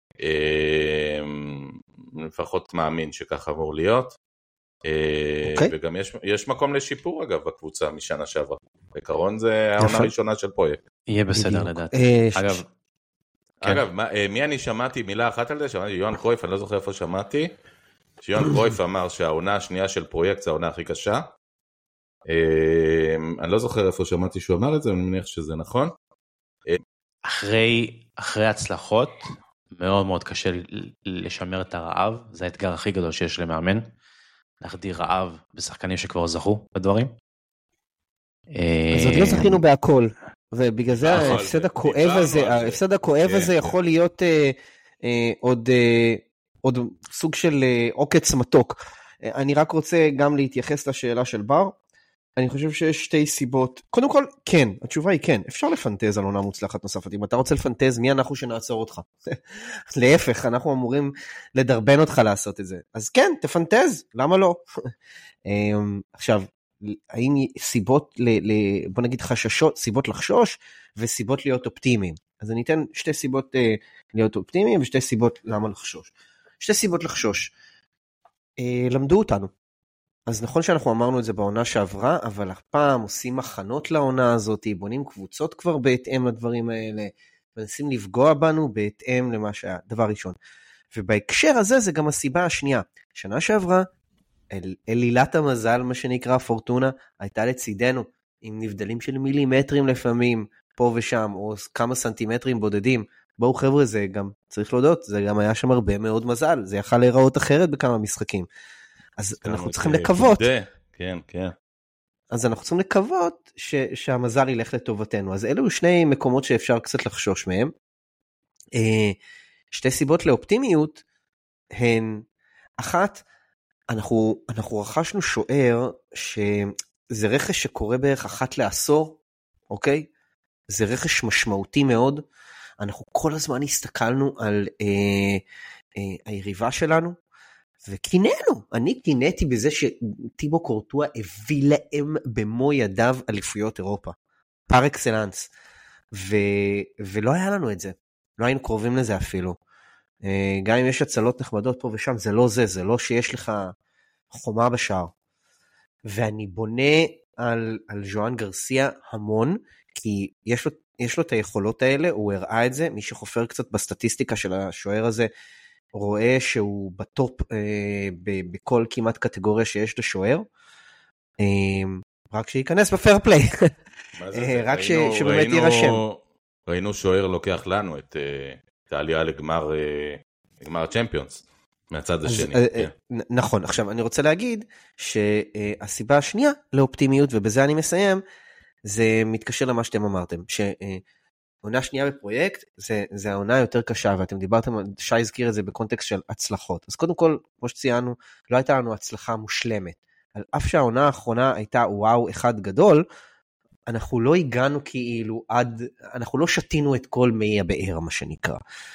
לפחות מאמין שכך אמור להיות, וגם יש מקום לשיפור אגב בקבוצה משנה שעברה, בעיקרון זה העונה הראשונה של פרויקט. יהיה בסדר לדעתי. אגב, מי אני שמעתי מילה אחת על זה? שמעתי יוהאן קרויף, אני לא זוכר איפה שמעתי, שיוהאן קרויף אמר שהעונה השנייה של פרויקט זה העונה הכי קשה, אני לא זוכר איפה שמעתי שהוא אמר את זה, אני מניח שזה נכון. אחרי הצלחות, מאוד מאוד קשה לשמר את הרעב, זה האתגר הכי גדול שיש למאמן, להחדיר רעב בשחקנים שכבר זכו בדברים. אז עוד לא זכינו בהכל, ובגלל זה ההפסד הכואב הזה יכול להיות עוד סוג של עוקץ מתוק. אני רק רוצה גם להתייחס לשאלה של בר, אני חושב שיש שתי סיבות. קודם כל, כן, התשובה היא כן, אפשר לפנטז על עונה מוצלחת נוספת. אם אתה רוצה לפנטז, מי אנחנו שנעצור אותך? להפך, אנחנו אמורים לדרבן אותך לעשות את זה. אז כן, תפנטז, למה לא? עכשיו, האם סיבות, בוא נגיד חששות, סיבות לחשוש, וסיבות להיות אופטימיים. אז אני אתן שתי סיבות להיות אופטימיים, ושתי סיבות למה לחשוש. שתי סיבות לחשוש. למדו אותנו. אז נכון שאנחנו אמרנו את זה בעונה שעברה, אבל הפעם עושים מחנות לעונה הזאת, בונים קבוצות כבר בהתאם לדברים האלה, מנסים לפגוע בנו בהתאם למה שהיה, דבר ראשון. ובהקשר הזה זה גם הסיבה השנייה. שנה שעברה, אלילת המזל, מה שנקרא פורטונה, הייתה לצידנו, עם נבדלים של מילימטרים לפעמים, פה ושם, או כמה סנטימטרים בודדים. בואו חבר'ה, זה גם, צריך להודות, זה גם היה שם הרבה מאוד מזל, זה יכל להיראות אחרת בכמה משחקים. אז אנחנו צריכים לקוות. כן, כן. אז אנחנו צריכים לקוות שהמזל ילך לטובתנו. אז אלו שני מקומות שאפשר קצת לחשוש מהם. שתי סיבות לאופטימיות הן, אחת, אנחנו רכשנו שוער שזה רכש שקורה בערך אחת לעשור, אוקיי? זה רכש משמעותי מאוד. אנחנו כל הזמן הסתכלנו על היריבה שלנו, וקינאנו, אני קינאתי בזה שטיבו קורטואה הביא להם במו ידיו אליפויות אירופה, פר אקסלנס, ולא היה לנו את זה, לא היינו קרובים לזה אפילו, גם אם יש הצלות נחמדות פה ושם, זה לא שיש לך חומה בשער, ואני בונה על ז'ואן גרסיה המון, כי יש לו את היכולות האלה, הוא הראה את זה, מי שחופר קצת בסטטיסטיקה של השוער הזה, רואה שהוא בטופ בכל כמעט קטגוריה שיש לשוער, רק שייכנס בפייר פליי, רק שבאמת יירשם. ראינו שוער לוקח לנו את העלייה לגמר הצ'מפיונס, מהצד השני. נכון, עכשיו אני רוצה להגיד שהסיבה השנייה לאופטימיות, ובזה אני מסיים, זה מתקשר למה שאתם אמרתם, עונה שנייה בפרויקט, זה העונה יותר קשה, ואתם דיברתם, שי הזכיר את זה בקונטקסט של הצלחות. אז קודם כל, כמו שציינו, לא הייתה לנו הצלחה מושלמת. על אף שהעונה האחרונה הייתה וואו אחד גדול, אנחנו לא הגענו כאילו אנחנו לא שתינו את כל מי הבאר, מה שנקרא.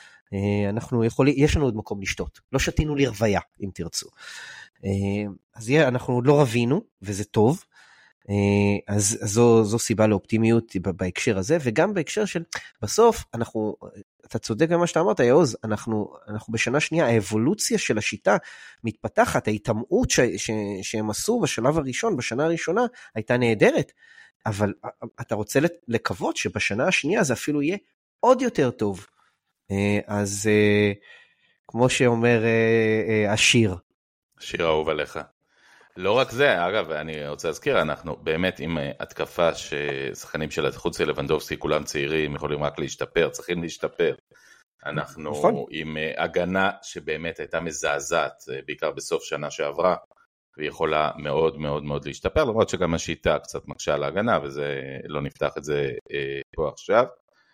יש לנו עוד מקום לשתות. לא שתינו לרוויה, אם תרצו. אז אנחנו לא רבינו, וזה טוב. אז זו סיבה לאופטימיות בהקשר הזה, וגם בהקשר של בסוף אתה צודק במה שאתה אמרת יעוז, אנחנו בשנה שנייה, האבולוציה של השיטה מתפתחת, ההתאמות שהם עשו בשלב הראשון, בשנה הראשונה הייתה נהדרת, אבל אתה רוצה לקוות שבשנה השנייה זה אפילו יהיה עוד יותר טוב. אז כמו שאומר השיר אהוב עליך. לא רק זה, אגב, אני רוצה להזכיר, אנחנו באמת עם התקפה ששחקנים של חוץ לבנדובסקי, כולם צעירים, יכולים רק להשתפר, צריכים להשתפר. אנחנו נכון. עם הגנה שבאמת הייתה מזעזעת, בעיקר בסוף שנה שעברה, והיא יכולה מאוד מאוד מאוד להשתפר, למרות שגם השיטה קצת מקשה על ההגנה, וזה לא נפתח את זה פה עכשיו.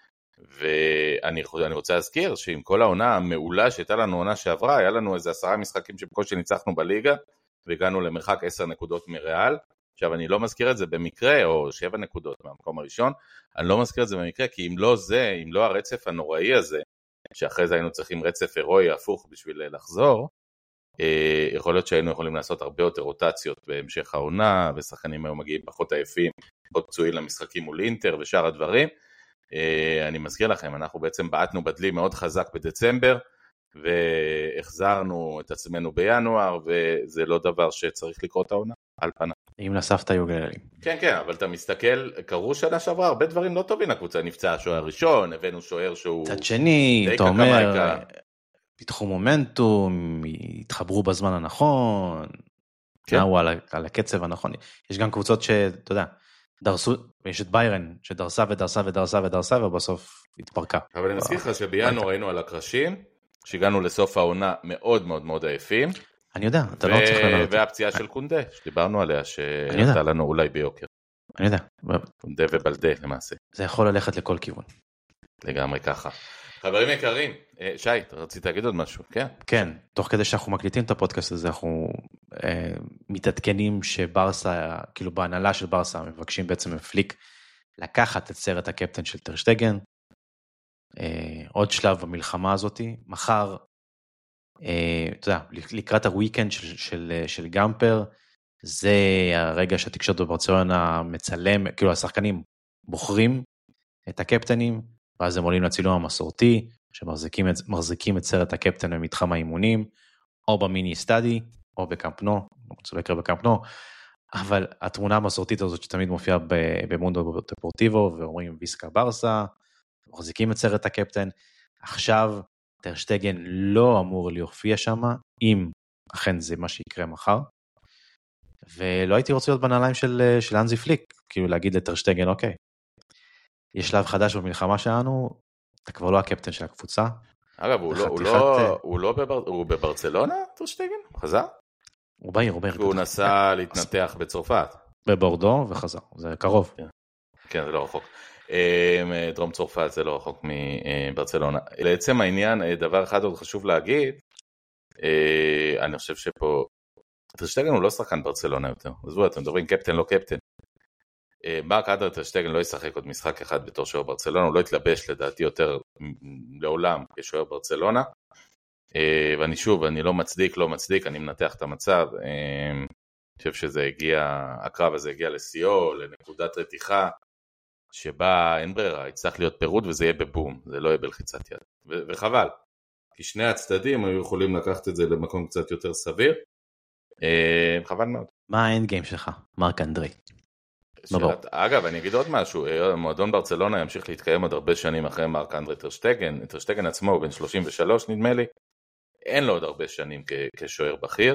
ואני רוצה להזכיר שעם כל העונה המעולה שהייתה לנו עונה שעברה, היה לנו איזה 10 משחקים שבקושי ניצחנו בליגה, והגענו למרחק 10 נקודות מריאל. עכשיו אני לא מזכיר את זה במקרה, או 7 נקודות מהמקום הראשון, אני לא מזכיר את זה במקרה, כי אם לא זה, אם לא הרצף הנוראי הזה, שאחרי זה היינו צריכים רצף הירואי הפוך בשביל לחזור, יכול להיות שהיינו יכולים לעשות הרבה יותר רוטציות בהמשך העונה, ושחקנים היו מגיעים פחות עייפים, פחות פצועים למשחקים מול אינטר ושאר הדברים. אני מזכיר לכם, אנחנו בעצם בעטנו בדלי מאוד חזק בדצמבר, והחזרנו את עצמנו בינואר, וזה לא דבר שצריך לקרות העונה, על פניו. אם לספת היו גללים. כן, כן, אבל אתה מסתכל, קרו שנה שעברה, הרבה דברים לא טובים לקבוצה, נפצע השוער הראשון, הבאנו שוער שהוא... צד שני, אתה אומר, פיתחו מומנטום, התחברו בזמן הנכון, נעו על הקצב הנכון. יש גם קבוצות שאתה יודע, דרסו, יש את ביירן, שדרסה ודרסה ודרסה ודרסה, ובסוף התפרקה. אבל אני מזכיר לך שבינואר היינו על הקרשים, שהגענו לסוף העונה מאוד מאוד מאוד עייפים. אני יודע, אתה לא צריך ללמוד. והפציעה של קונדה, שדיברנו עליה, שעלתה לנו אולי ביוקר. אני יודע. קונדה ובלדה למעשה. זה יכול ללכת לכל כיוון. לגמרי ככה. חברים יקרים, שי, רצית להגיד עוד משהו, כן? כן, תוך כדי שאנחנו מקליטים את הפודקאסט הזה, אנחנו מתעדכנים שברסה, כאילו בהנהלה של ברסה, מבקשים בעצם מפליק לקחת את סרט הקפטן של טרשטגן, עוד שלב במלחמה הזאת, מחר, אתה יודע, לקראת הוויקנד של גמפר, זה הרגע שהתקשורת בברצלונה מצלם, כאילו השחקנים בוחרים את הקפטנים, ואז הם עולים לצילום המסורתי, שמחזיקים את סרט הקפטן במתחם האימונים, או במיני סטאדי, או בקמפנו, לא רוצה לקרוא בקמפנו, אבל התמונה המסורתית הזאת שתמיד מופיעה במונדו דפורטיבו, ואומרים ויסקה ברסה, מחזיקים את סרט הקפטן, עכשיו טרשטגן לא אמור להופיע שם, אם אכן זה מה שיקרה מחר, ולא הייתי רוצה להיות בנעליים של אנזי פליק, כאילו להגיד לטרשטגן, אוקיי, יש שלב חדש במלחמה שלנו, אתה כבר לא הקפטן של הקבוצה. אגב, הוא בברצלונה, טרשטגן? חזר? הוא בעיר. הוא נסע להתנתח בצרפת. בבורדו וחזר, זה קרוב. כן, זה לא רחוק. דרום צרפת זה לא רחוק מברצלונה. לעצם העניין, דבר אחד עוד חשוב להגיד, אני חושב שפה, טרשטגן הוא לא שחקן ברצלונה יותר. עזבו, אתם מדברים קפטן, לא קפטן. מרק אנדרי טרשטגן לא ישחק עוד משחק אחד בתור שוער ברצלונה, הוא לא יתלבש לדעתי יותר לעולם כשוער ברצלונה, ואני שוב, אני לא מצדיק, אני מנתח את המצב, אני חושב שזה הקרב הזה הגיע לסיום, לנקודת רתיחה, שבה אין ברירה, יצטרך להיות פירוד וזה יהיה בבום, זה לא יהיה בלחיצת יד, וחבל, כי שני הצדדים היו יכולים לקחת את זה למקום קצת יותר סביר, חבל מאוד. מה האנד גיים שלך, מרק אנדרי? אגב, אני אגיד עוד משהו, מועדון ברצלונה ימשיך להתקיים עוד הרבה שנים אחרי מרק אנדרי טרשטגן, טרשטגן עצמו הוא בן 33 נדמה לי, אין לו עוד הרבה שנים כשוער בכיר,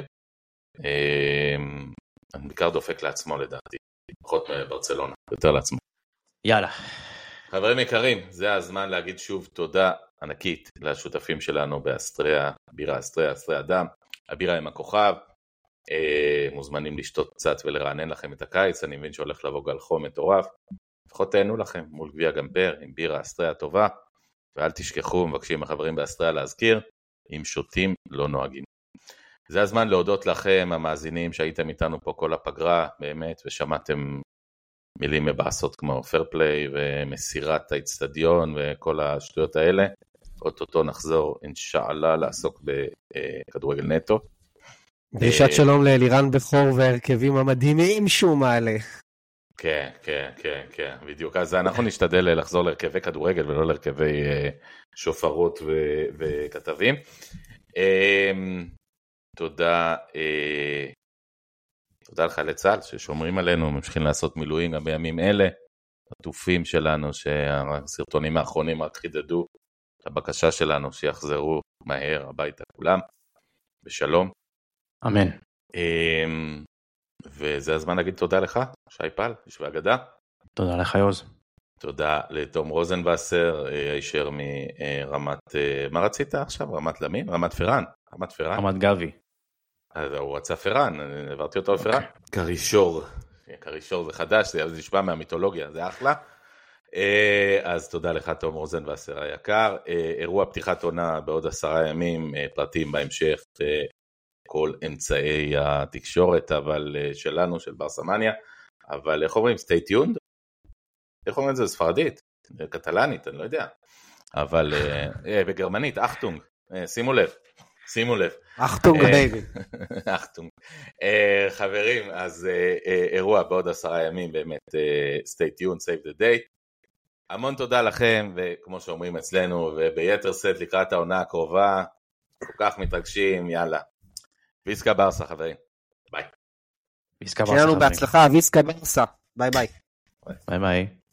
אני בעיקר דופק לעצמו לדעתי, פחות ברצלונה, יותר לעצמו. יאללה. חברים יקרים, זה הזמן להגיד שוב תודה ענקית לשותפים שלנו באסטריה, בירה אסטריה אדם, הבירה עם הכוכב, מוזמנים לשתות קצת ולרענן לכם את הקיץ, אני מבין שהולך לבוא גל חום מטורף, לפחות תהנו לכם מול גביע גמפר עם בירה אסטריה טובה, ואל תשכחו, מבקשים החברים באסטריה להזכיר, אם שותים לא נוהגים. זה הזמן להודות לכם המאזינים שהייתם איתנו פה כל הפגרה באמת, ושמעתם מילים מבאסות כמו פרפליי ומסירת האצטדיון וכל השטויות האלה, אוטוטו נחזור אינשאללה לעסוק בכדורגל נטו. דרישת שלום לאלירן בכור והרכבים המדהימים שהוא מעלה. כן, בדיוק. אז אנחנו נשתדל לחזור להרכבי כדורגל ולא להרכבי שופרות וכתבים. תודה לך לצה"ל ששומרים עלינו, ממשיכים לעשות מילואים גם בימים אלה, הטופים שלנו שהסרטונים האחרונים רק חידדו את הבקשה שלנו שיחזרו מהר הביתה כולם, בשלום. אמן. וזה הזמן להגיד תודה לך, שי פל, איש ואגדה. תודה לך יוז. תודה לתום רוזנבסר, הישר מרמת, מה רצית עכשיו? רמת למין? רמת פרן? רמת גבי. אז הוא רצה פרן, העברתי אותו לפרן. קרישור זה חדש, זה נשמע מהמיתולוגיה, זה אחלה. אז תודה לך תום רוזנווסר היקר. אירוע פתיחת עונה בעוד 10 ימים, פרטים בהמשך, כל אמצעי התקשורת, אבל שלנו, של ברסמניה. אבל איך אומרים, stay tuned? איך אומרים את זה? ספרדית, קטלנית, אני לא יודע. אבל בגרמנית, אחטונג, שימו לב. אחטונג בייבי. אחטונג. חברים, אז אירוע בעוד 10 ימים, באמת, stay tuned, save the date. המון תודה לכם, וכמו שאומרים אצלנו, וביתר סט לקראת העונה הקרובה, כל כך מתרגשים, יאללה. ויסקה ברסה, חברים. ביי. שיהיה לנו בהצלחה, ויסקה ברסה. ביי ביי. ביי ביי.